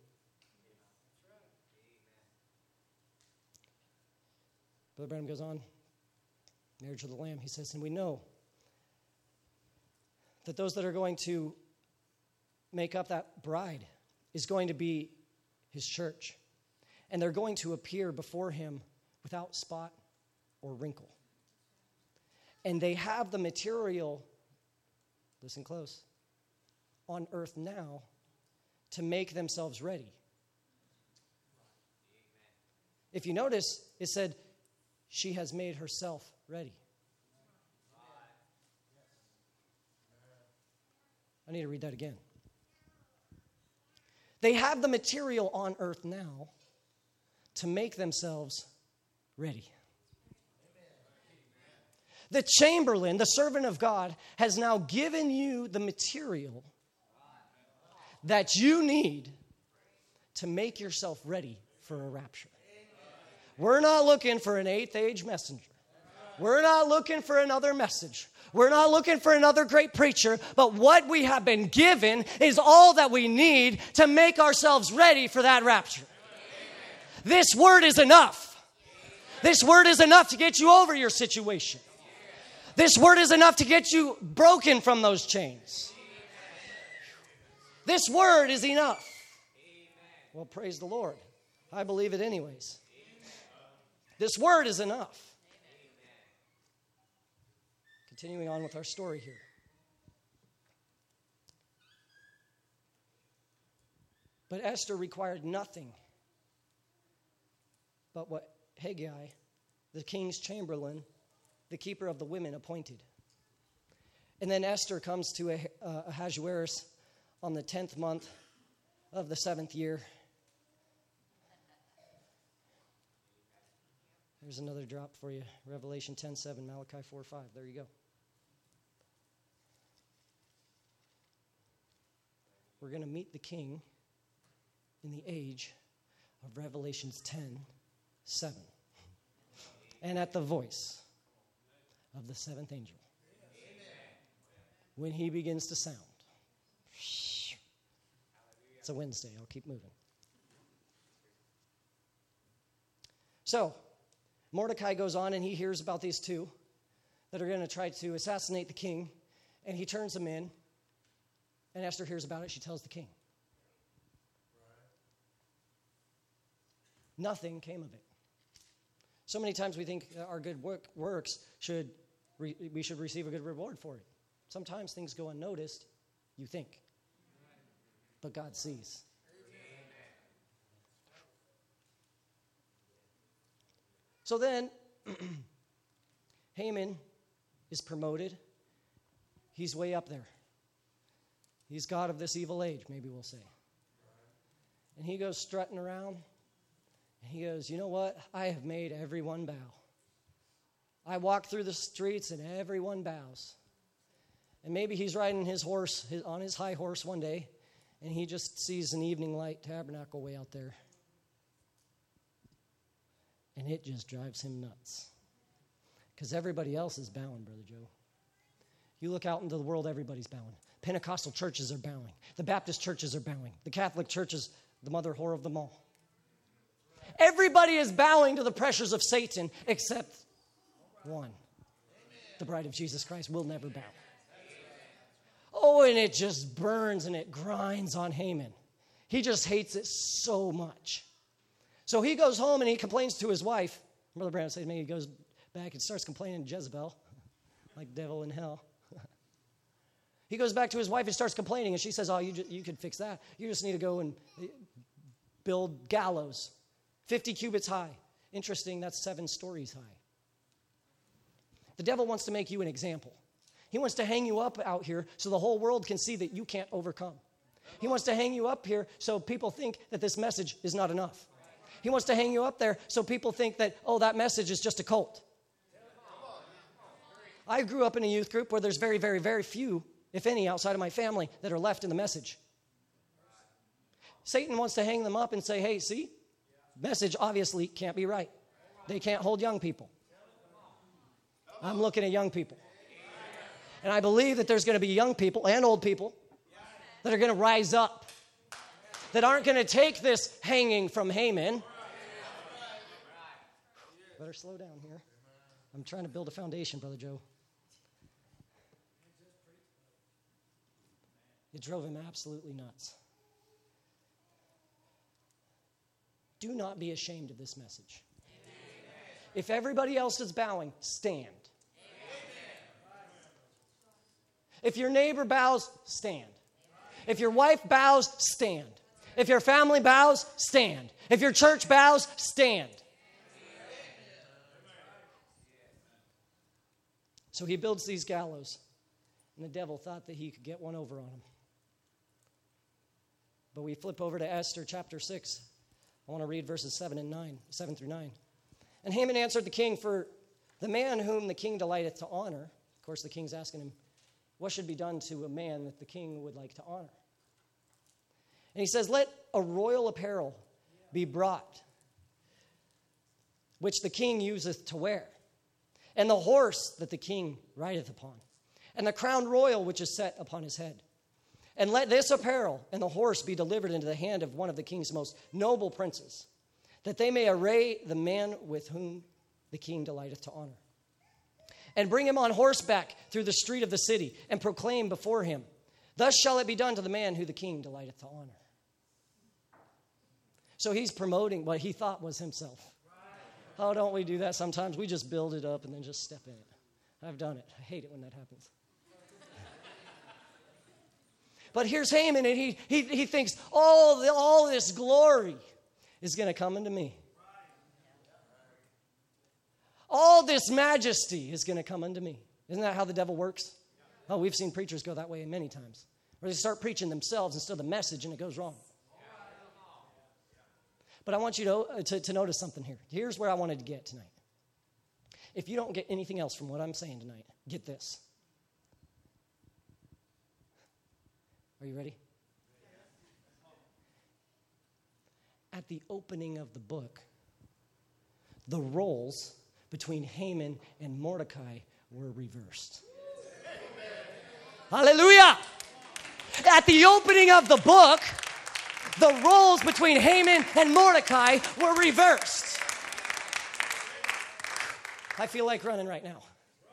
Brother Branham goes on, marriage of the Lamb. He says, and we know that those that are going to make up that bride is going to be his church. And they're going to appear before him without spot or wrinkle. And they have the material, listen close, on earth now to make themselves ready. If you notice, it said, she has made herself ready. I need to read that again. They have the material on earth now to make themselves ready. The chamberlain, the servant of God, has now given you the material that you need to make yourself ready for a rapture. We're not looking for an eighth age messenger. We're not looking for another message. We're not looking for another great preacher, but what we have been given is all that we need to make ourselves ready for that rapture. This word is enough. This word is enough to get you over your situation. This word is enough to get you broken from those chains. This word is enough. Well, praise the Lord. I believe it anyways. This word is enough. Continuing on with our story here. But Esther required nothing but what Haggai, the king's chamberlain, the keeper of the women, appointed. And then Esther comes to Ahasuerus on the tenth month of the seventh year. There's another drop for you. Revelation ten seven, Malachi four five. There you go. We're going to meet the king in the age of Revelations ten seven. And at the voice of the seventh angel. When he begins to sound. It's a Wednesday. I'll keep moving. So, Mordecai goes on and he hears about these two that are going to try to assassinate the king. And he turns them in. And Esther hears about it. She tells the king. Nothing came of it. So many times we think our good work, works should, re, we should receive a good reward for it. Sometimes things go unnoticed, you think. But God sees. So then, Haman is promoted. He's way up there. He's God of this evil age, maybe we'll say. And he goes strutting around. And he goes, you know what? I have made everyone bow. I walk through the streets and everyone bows. And maybe he's riding his horse, his, on his high horse one day, and he just sees an evening light tabernacle way out there. And it just drives him nuts. Because everybody else is bowing, Brother Joe. You look out into the world, everybody's bowing. Pentecostal churches are bowing. The Baptist churches are bowing. The Catholic church is the mother whore of them all. Everybody is bowing to the pressures of Satan except one. The bride of Jesus Christ will never bow. Oh, and it just burns and it grinds on Haman. He just hates it so much. So he goes home and he complains to his wife. Brother Branham said, maybe he goes back and starts complaining to Jezebel, like devil in hell. He goes back to his wife and starts complaining, and she says, oh, you, ju- you could fix that. You just need to go and build gallows, fifty cubits high. Interesting, that's seven stories high. The devil wants to make you an example. He wants to hang you up out here so the whole world can see that you can't overcome. He wants to hang you up here so people think that this message is not enough. He wants to hang you up there so people think that, oh, that message is just a cult. I grew up in a youth group where there's very, very, very few, if any, outside of my family that are left in the message. Satan wants to hang them up and say, hey, see, message obviously can't be right. They can't hold young people. I'm looking at young people. And I believe that there's going to be young people and old people that are going to rise up, that aren't going to take this hanging from Haman. Better slow down here. I'm trying to build a foundation, Brother Joe. It drove him absolutely nuts. Do not be ashamed of this message. If everybody else is bowing, stand. If your neighbor bows, stand. If your wife bows, stand. If your family bows, stand. If your church bows, stand. So he builds these gallows, and the devil thought that he could get one over on him. But we flip over to Esther chapter six. I want to read verses seven and nine, seven through nine. And Haman answered the king, for the man whom the king delighteth to honor. Of course, the king's asking him, what should be done to a man that the king would like to honor? And he says, let a royal apparel be brought, which the king useth to wear, and the horse that the king rideth upon, and the crown royal which is set upon his head. And let this apparel and the horse be delivered into the hand of one of the king's most noble princes, that they may array the man with whom the king delighteth to honor. And bring him on horseback through the street of the city, and proclaim before him, thus shall it be done to the man who the king delighteth to honor. So he's promoting what he thought was himself. Oh, don't we do that sometimes? We just build it up and then just step in it. I've done it. I hate it when that happens. But here's Haman, and he, he, he thinks, oh, the, all this glory is going to come into me. All this majesty is going to come unto me. Isn't that how the devil works? Oh, we've seen preachers go that way many times. Where they start preaching themselves instead of the message, and it goes wrong. But I want you to, to, to notice something here. Here's where I wanted to get tonight. If you don't get anything else from what I'm saying tonight, get this. Are you ready? At the opening of the book, the roles between Haman and Mordecai were reversed. Hallelujah! At the opening of the book, the roles between Haman and Mordecai were reversed. I feel like running right now.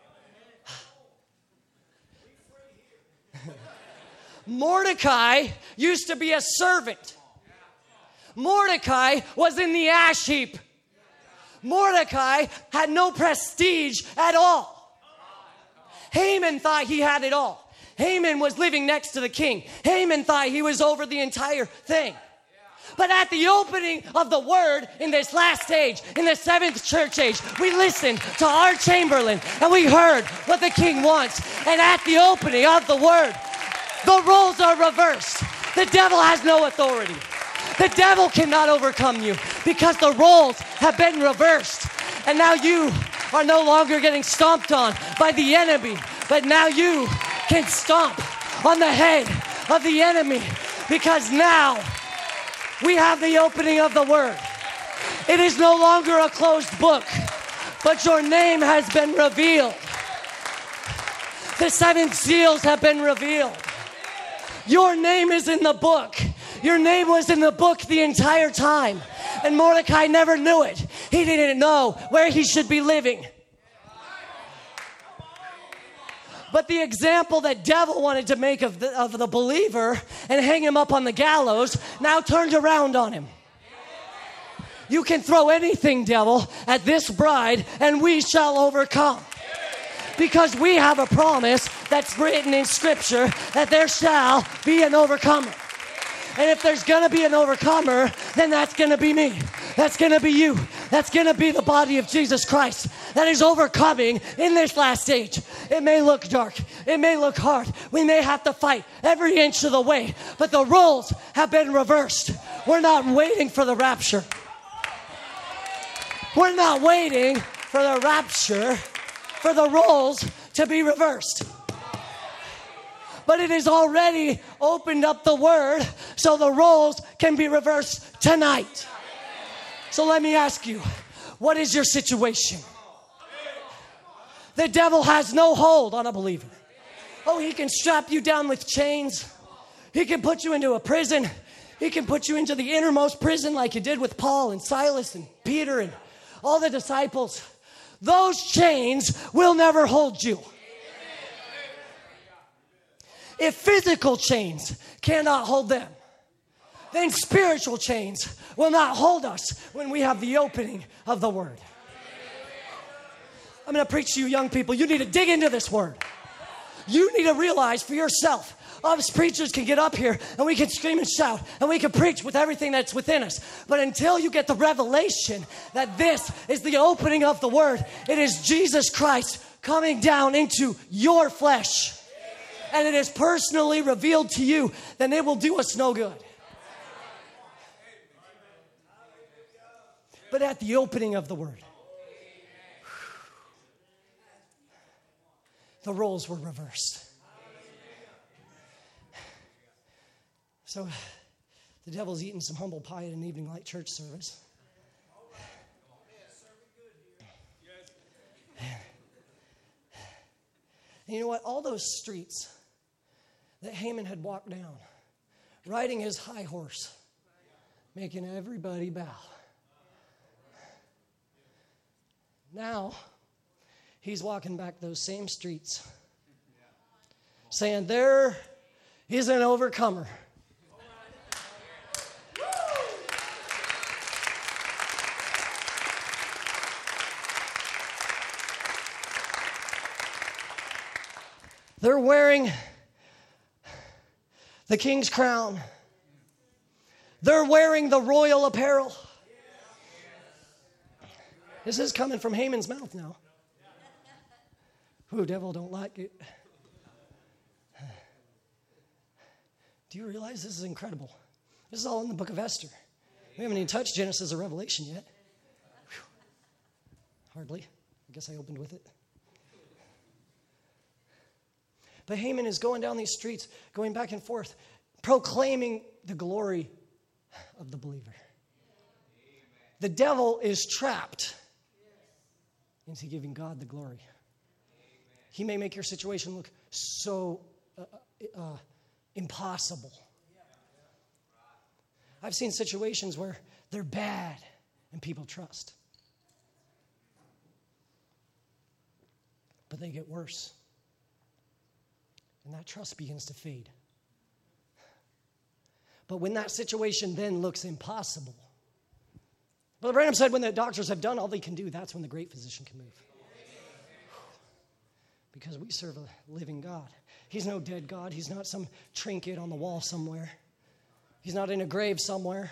Mordecai used to be a servant. Mordecai was in the ash heap. Mordecai had no prestige at all. Haman thought he had it all. Haman was living next to the king. Haman thought he was over the entire thing. But at the opening of the word in this last age, in the seventh church age, we listened to our Chamberlain and we heard what the king wants. And at the opening of the word, the roles are reversed. The devil has no authority. The devil cannot overcome you because the roles have been reversed. And now you are no longer getting stomped on by the enemy, but now you can stomp on the head of the enemy because now we have the opening of the word. It is no longer a closed book, but your name has been revealed. The seven seals have been revealed. Your name is in the book. Your name was in the book the entire time. And Mordecai never knew it. He didn't know where he should be living. But the example that devil wanted to make of the, of the believer and hang him up on the gallows now turned around on him. You can throw anything, devil, at this bride, and we shall overcome. Because we have a promise that's written in Scripture that there shall be an overcomer. And if there's going to be an overcomer, then that's going to be me. That's going to be you. That's going to be the body of Jesus Christ that is overcoming in this last stage. It may look dark. It may look hard. We may have to fight every inch of the way. But the roles have been reversed. We're not waiting for the rapture. We're not waiting for the rapture, for the roles to be reversed. But it has already opened up the word so the roles can be reversed tonight. So let me ask you, what is your situation? The devil has no hold on a believer. Oh, he can strap you down with chains. He can put you into a prison. He can put you into the innermost prison like he did with Paul and Silas and Peter and all the disciples. Those chains will never hold you. If physical chains cannot hold them, then spiritual chains will not hold us when we have the opening of the word. I'm going to preach to you young people. You need to dig into this word. You need to realize for yourself. Us preachers can get up here and we can scream and shout and we can preach with everything that's within us. But until you get the revelation that this is the opening of the word, it is Jesus Christ coming down into your flesh, and it is personally revealed to you, then it will do us no good. But at the opening of the word, the roles were reversed. So the devil's eating some humble pie at an evening light church service. And you know what? All those streets that Haman had walked down, riding his high horse, making everybody bow. Now, he's walking back those same streets, saying, there is an overcomer. They're wearing the king's crown. They're wearing the royal apparel. This is coming from Haman's mouth now. Ooh, devil, don't like it. Do you realize this is incredible? This is all in the book of Esther. We haven't even touched Genesis or Revelation yet. Whew. Hardly. I guess I opened with it. But Haman is going down these streets, going back and forth, proclaiming the glory of the believer. The devil is trapped into giving God the glory. He may make your situation look so uh, uh, impossible. I've seen situations where they're bad and people trust. But they get worse. And that trust begins to fade. But when that situation then looks impossible, Brother Branham said when the doctors have done all they can do, that's when the great physician can move. Because we serve a living God. He's no dead God. He's not some trinket on the wall somewhere. He's not in a grave somewhere.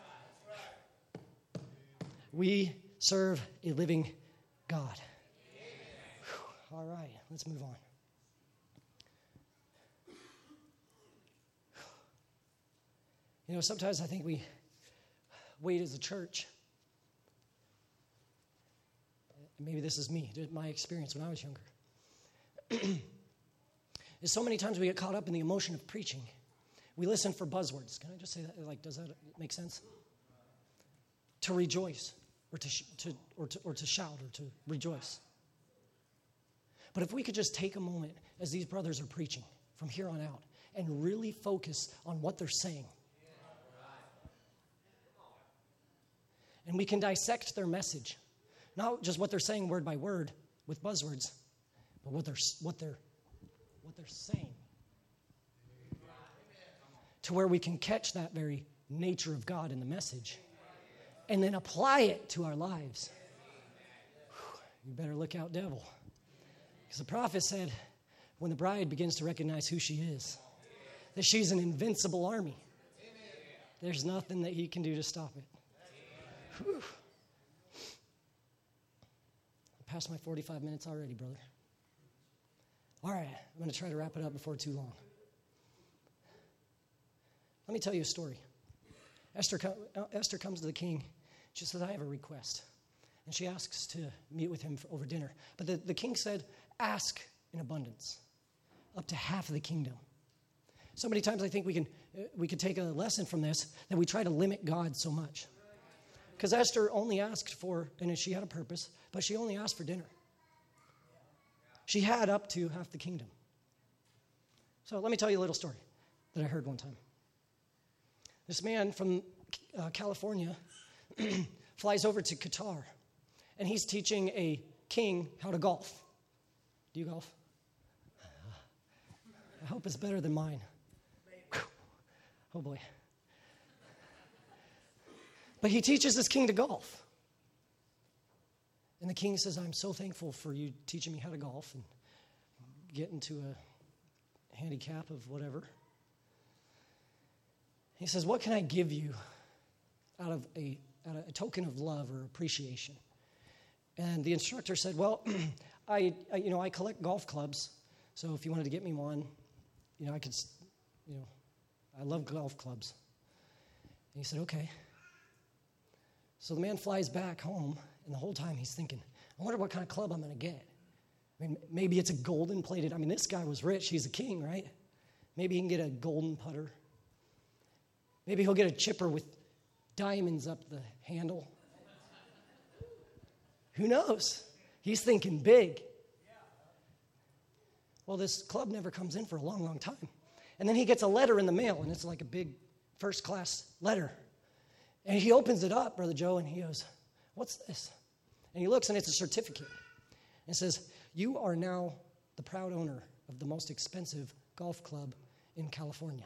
We serve a living God. All right, let's move on. You know, sometimes I think we wait as a church. Maybe this is me, my experience when I was younger. Is so many times we get caught up in the emotion of preaching. We listen for buzzwords. Can I just say that? Like, does that make sense? To rejoice, or to, sh- to or to or to shout, or to rejoice. But if we could just take a moment as these brothers are preaching from here on out and really focus on what they're saying. And we can dissect their message. Not just what they're saying word by word with buzzwords, but what they're, what they're, what they're saying. To where we can catch that very nature of God in the message and then apply it to our lives. Whew, you better look out, devil. Because the prophet said, when the bride begins to recognize who she is, that she's an invincible army, there's nothing that he can do to stop it. Whew. I passed my forty-five minutes already, brother. All right, I'm going to try to wrap it up before too long. Let me tell you a story. Esther, Esther comes to the king. She says, I have a request. And she asks to meet with him for, over dinner. But the, the king said, ask in abundance, up to half of the kingdom. So many times I think we can we could take a lesson from this, that we try to limit God so much. Because Esther only asked for, and she had a purpose, but she only asked for dinner. She had up to half the kingdom. So let me tell you a little story that I heard one time. This man from uh, California flies over to Qatar, and he's teaching a king how to golf. Do you golf? I hope it's better than mine. Whew. Oh, boy. But he teaches this king to golf. And the king says, I'm so thankful for you teaching me how to golf and get into a handicap of whatever. He says, what can I give you out of a, out of a token of love or appreciation? And the instructor said, well, I, I, you know, I collect golf clubs, so if you wanted to get me one, you know, I could, you know, I love golf clubs. And he said, okay. So the man flies back home, and the whole time he's thinking, I wonder what kind of club I'm going to get. I mean, maybe it's a golden plated. I mean, this guy was rich. He's a king, right? Maybe he can get a golden putter. Maybe he'll get a chipper with diamonds up the handle. Who knows? He's thinking big. Well, this club never comes in for a long, long time. And then he gets a letter in the mail, and it's like a big first-class letter. And he opens it up, Brother Joe, and he goes, what's this? And he looks, and it's a certificate. And it says, you are now the proud owner of the most expensive golf club in California.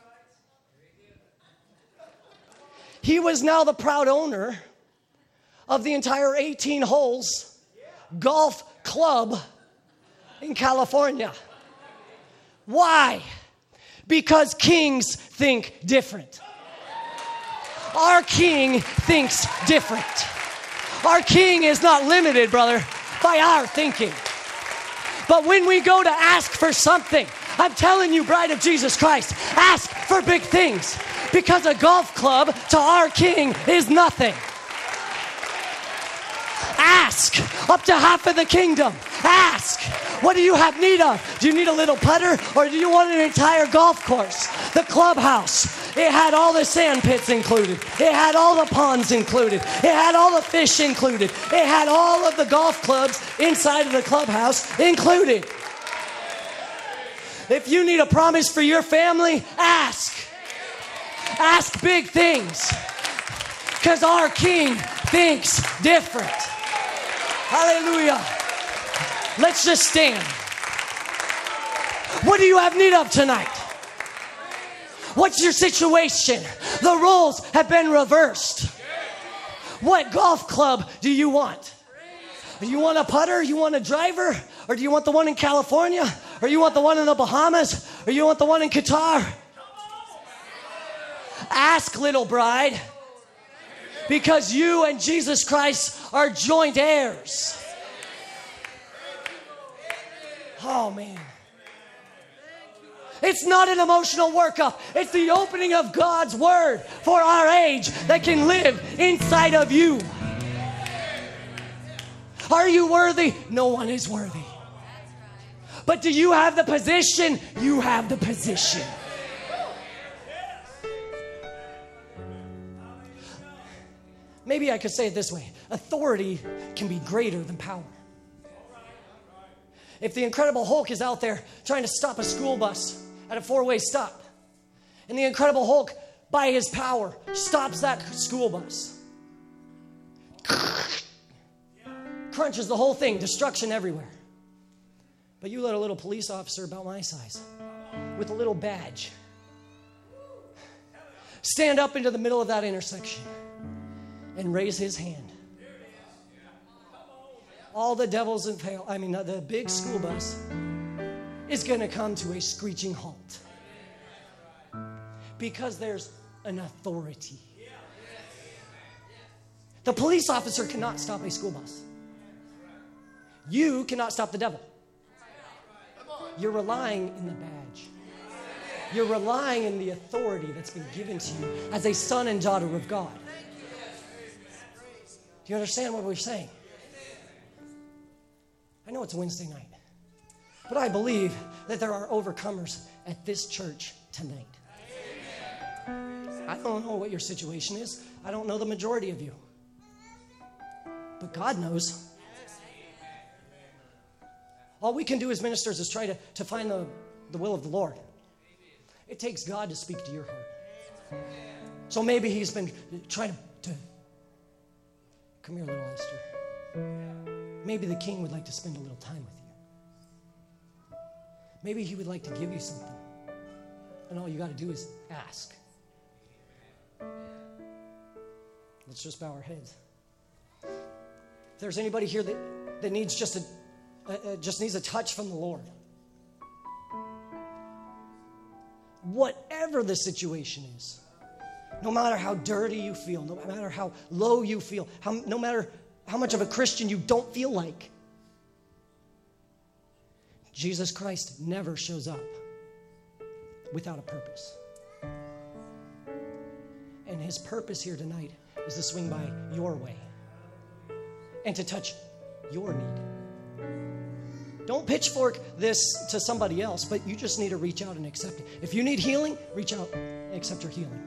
He was now the proud owner of the entire eighteen holes golf club in California. Why? Because kings think different. Our king thinks different. Our king is not limited, brother, by our thinking. But when we go to ask for something, I'm telling you, bride of Jesus Christ, ask for big things. Because a golf club to our king is nothing. Ask up to half of the kingdom. Ask, what do you have need of? Do you need a little putter, or do you want an entire golf course? The clubhouse, it had all the sand pits included. It had all the ponds included. It had all the fish included. It had all of the golf clubs inside of the clubhouse included. If you need a promise for your family, ask. Ask big things, because our King thinks different. Hallelujah. Let's just stand. What do you have need of tonight? What's your situation? The roles have been reversed. What golf club do you want? Do you want a putter? You want a driver? Or do you want the one in California? Or you want the one in the Bahamas? Or you want the one in Qatar? Ask, little bride, because you and Jesus Christ are joint heirs. Oh, man. It's not an emotional workup. It's the opening of God's word for our age that can live inside of you. Are you worthy? No one is worthy. But do you have the position? You have the position. Maybe I could say it this way. Authority can be greater than power. If the Incredible Hulk is out there trying to stop a school bus at a four-way stop, and the Incredible Hulk, by his power, stops that school bus, crunches the whole thing, destruction everywhere. But you let a little police officer about my size with a little badge stand up into the middle of that intersection and raise his hand. All the devils in hell, I mean, the big school bus is going to come to a screeching halt because there's an authority. The police officer cannot stop a school bus. You cannot stop the devil. You're relying in the badge. You're relying in the authority that's been given to you as a son and daughter of God. Do you understand what we're saying? I know it's a Wednesday night, but I believe that there are overcomers at this church tonight. I don't know what your situation is. I don't know the majority of you. But God knows. All we can do as ministers is try to, to find the, the will of the Lord. It takes God to speak to your heart. So maybe he's been trying to, to come here, little Esther. Maybe the king would like to spend a little time with you. Maybe he would like to give you something. And all you got to do is ask. Let's just bow our heads. If there's anybody here that, that needs just a, a, a just needs a touch from the Lord, whatever the situation is, no matter how dirty you feel, no matter how low you feel, how, no matter how much of a Christian you don't feel like, Jesus Christ never shows up without a purpose. And his purpose here tonight is to swing by your way and to touch your need. Don't pitchfork this to somebody else, but you just need to reach out and accept it. If you need healing, reach out and accept your healing.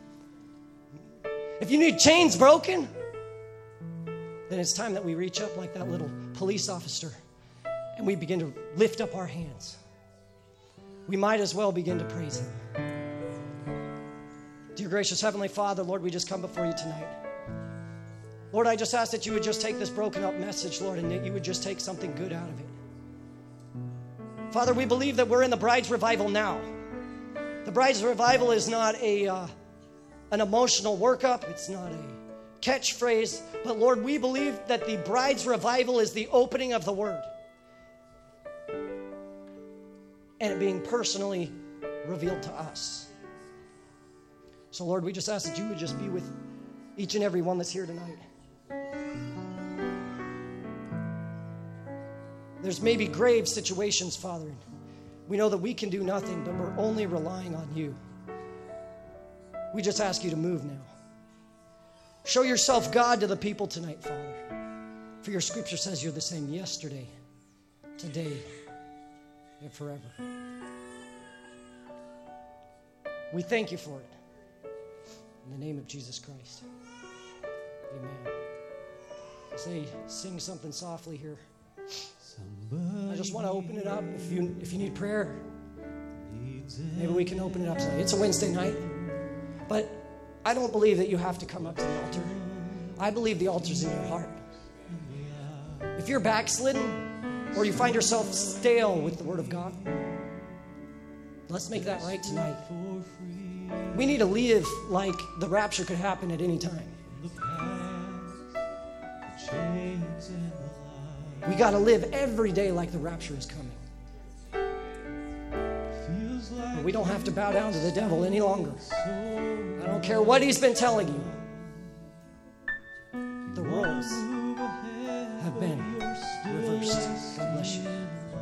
If you need chains broken, then it's time that we reach up like that little police officer and we begin to lift up our hands. We might as well begin to praise him. Dear gracious Heavenly Father, Lord, we just come before you tonight. Lord, I just ask that you would just take this broken up message, Lord, and that you would just take something good out of it. Father, we believe that we're in the bride's revival now. The bride's revival is not a uh, an emotional workup. It's not a catchphrase. But Lord, we believe that the bride's revival is the opening of the word. And it being personally revealed to us. So Lord, we just ask that you would just be with each and every one that's here tonight. There's maybe grave situations, Father. We know that we can do nothing, but we're only relying on you. We just ask you to move now. Show yourself God to the people tonight, Father. For your scripture says you're the same yesterday, today, and forever. We thank you for it. In the name of Jesus Christ. Amen. Say, sing something softly here. I just want to open it up. If you if you need prayer, maybe we can open it up tonight. It's a Wednesday night. But I don't believe that you have to come up to the altar. I believe the altar's in your heart. If you're backslidden or you find yourself stale with the Word of God, let's make that right tonight. We need to live like the rapture could happen at any time. We got to live every day like the rapture is coming. But we don't have to bow down to the devil any longer. I don't care what he's been telling you. The roles have been reversed. God bless you.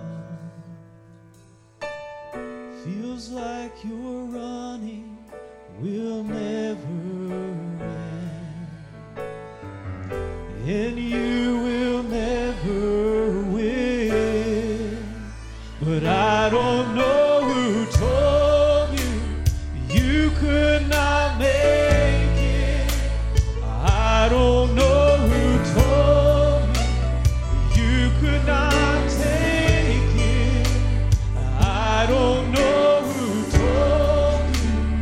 Feels like you're running, will never end, and you will never win. But I don't know who told you you could not make it. I don't know who told you you could not take it. I don't know who told you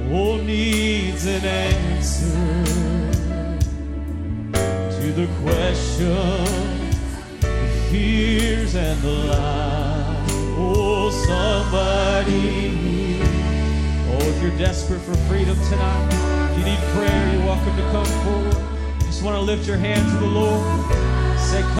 oh, needs an answer to the question he hears and the lie. Oh, somebody. Oh, if you're desperate for freedom tonight, if you need prayer, you're welcome to come forward. Just want to lift your hand to the Lord. Say,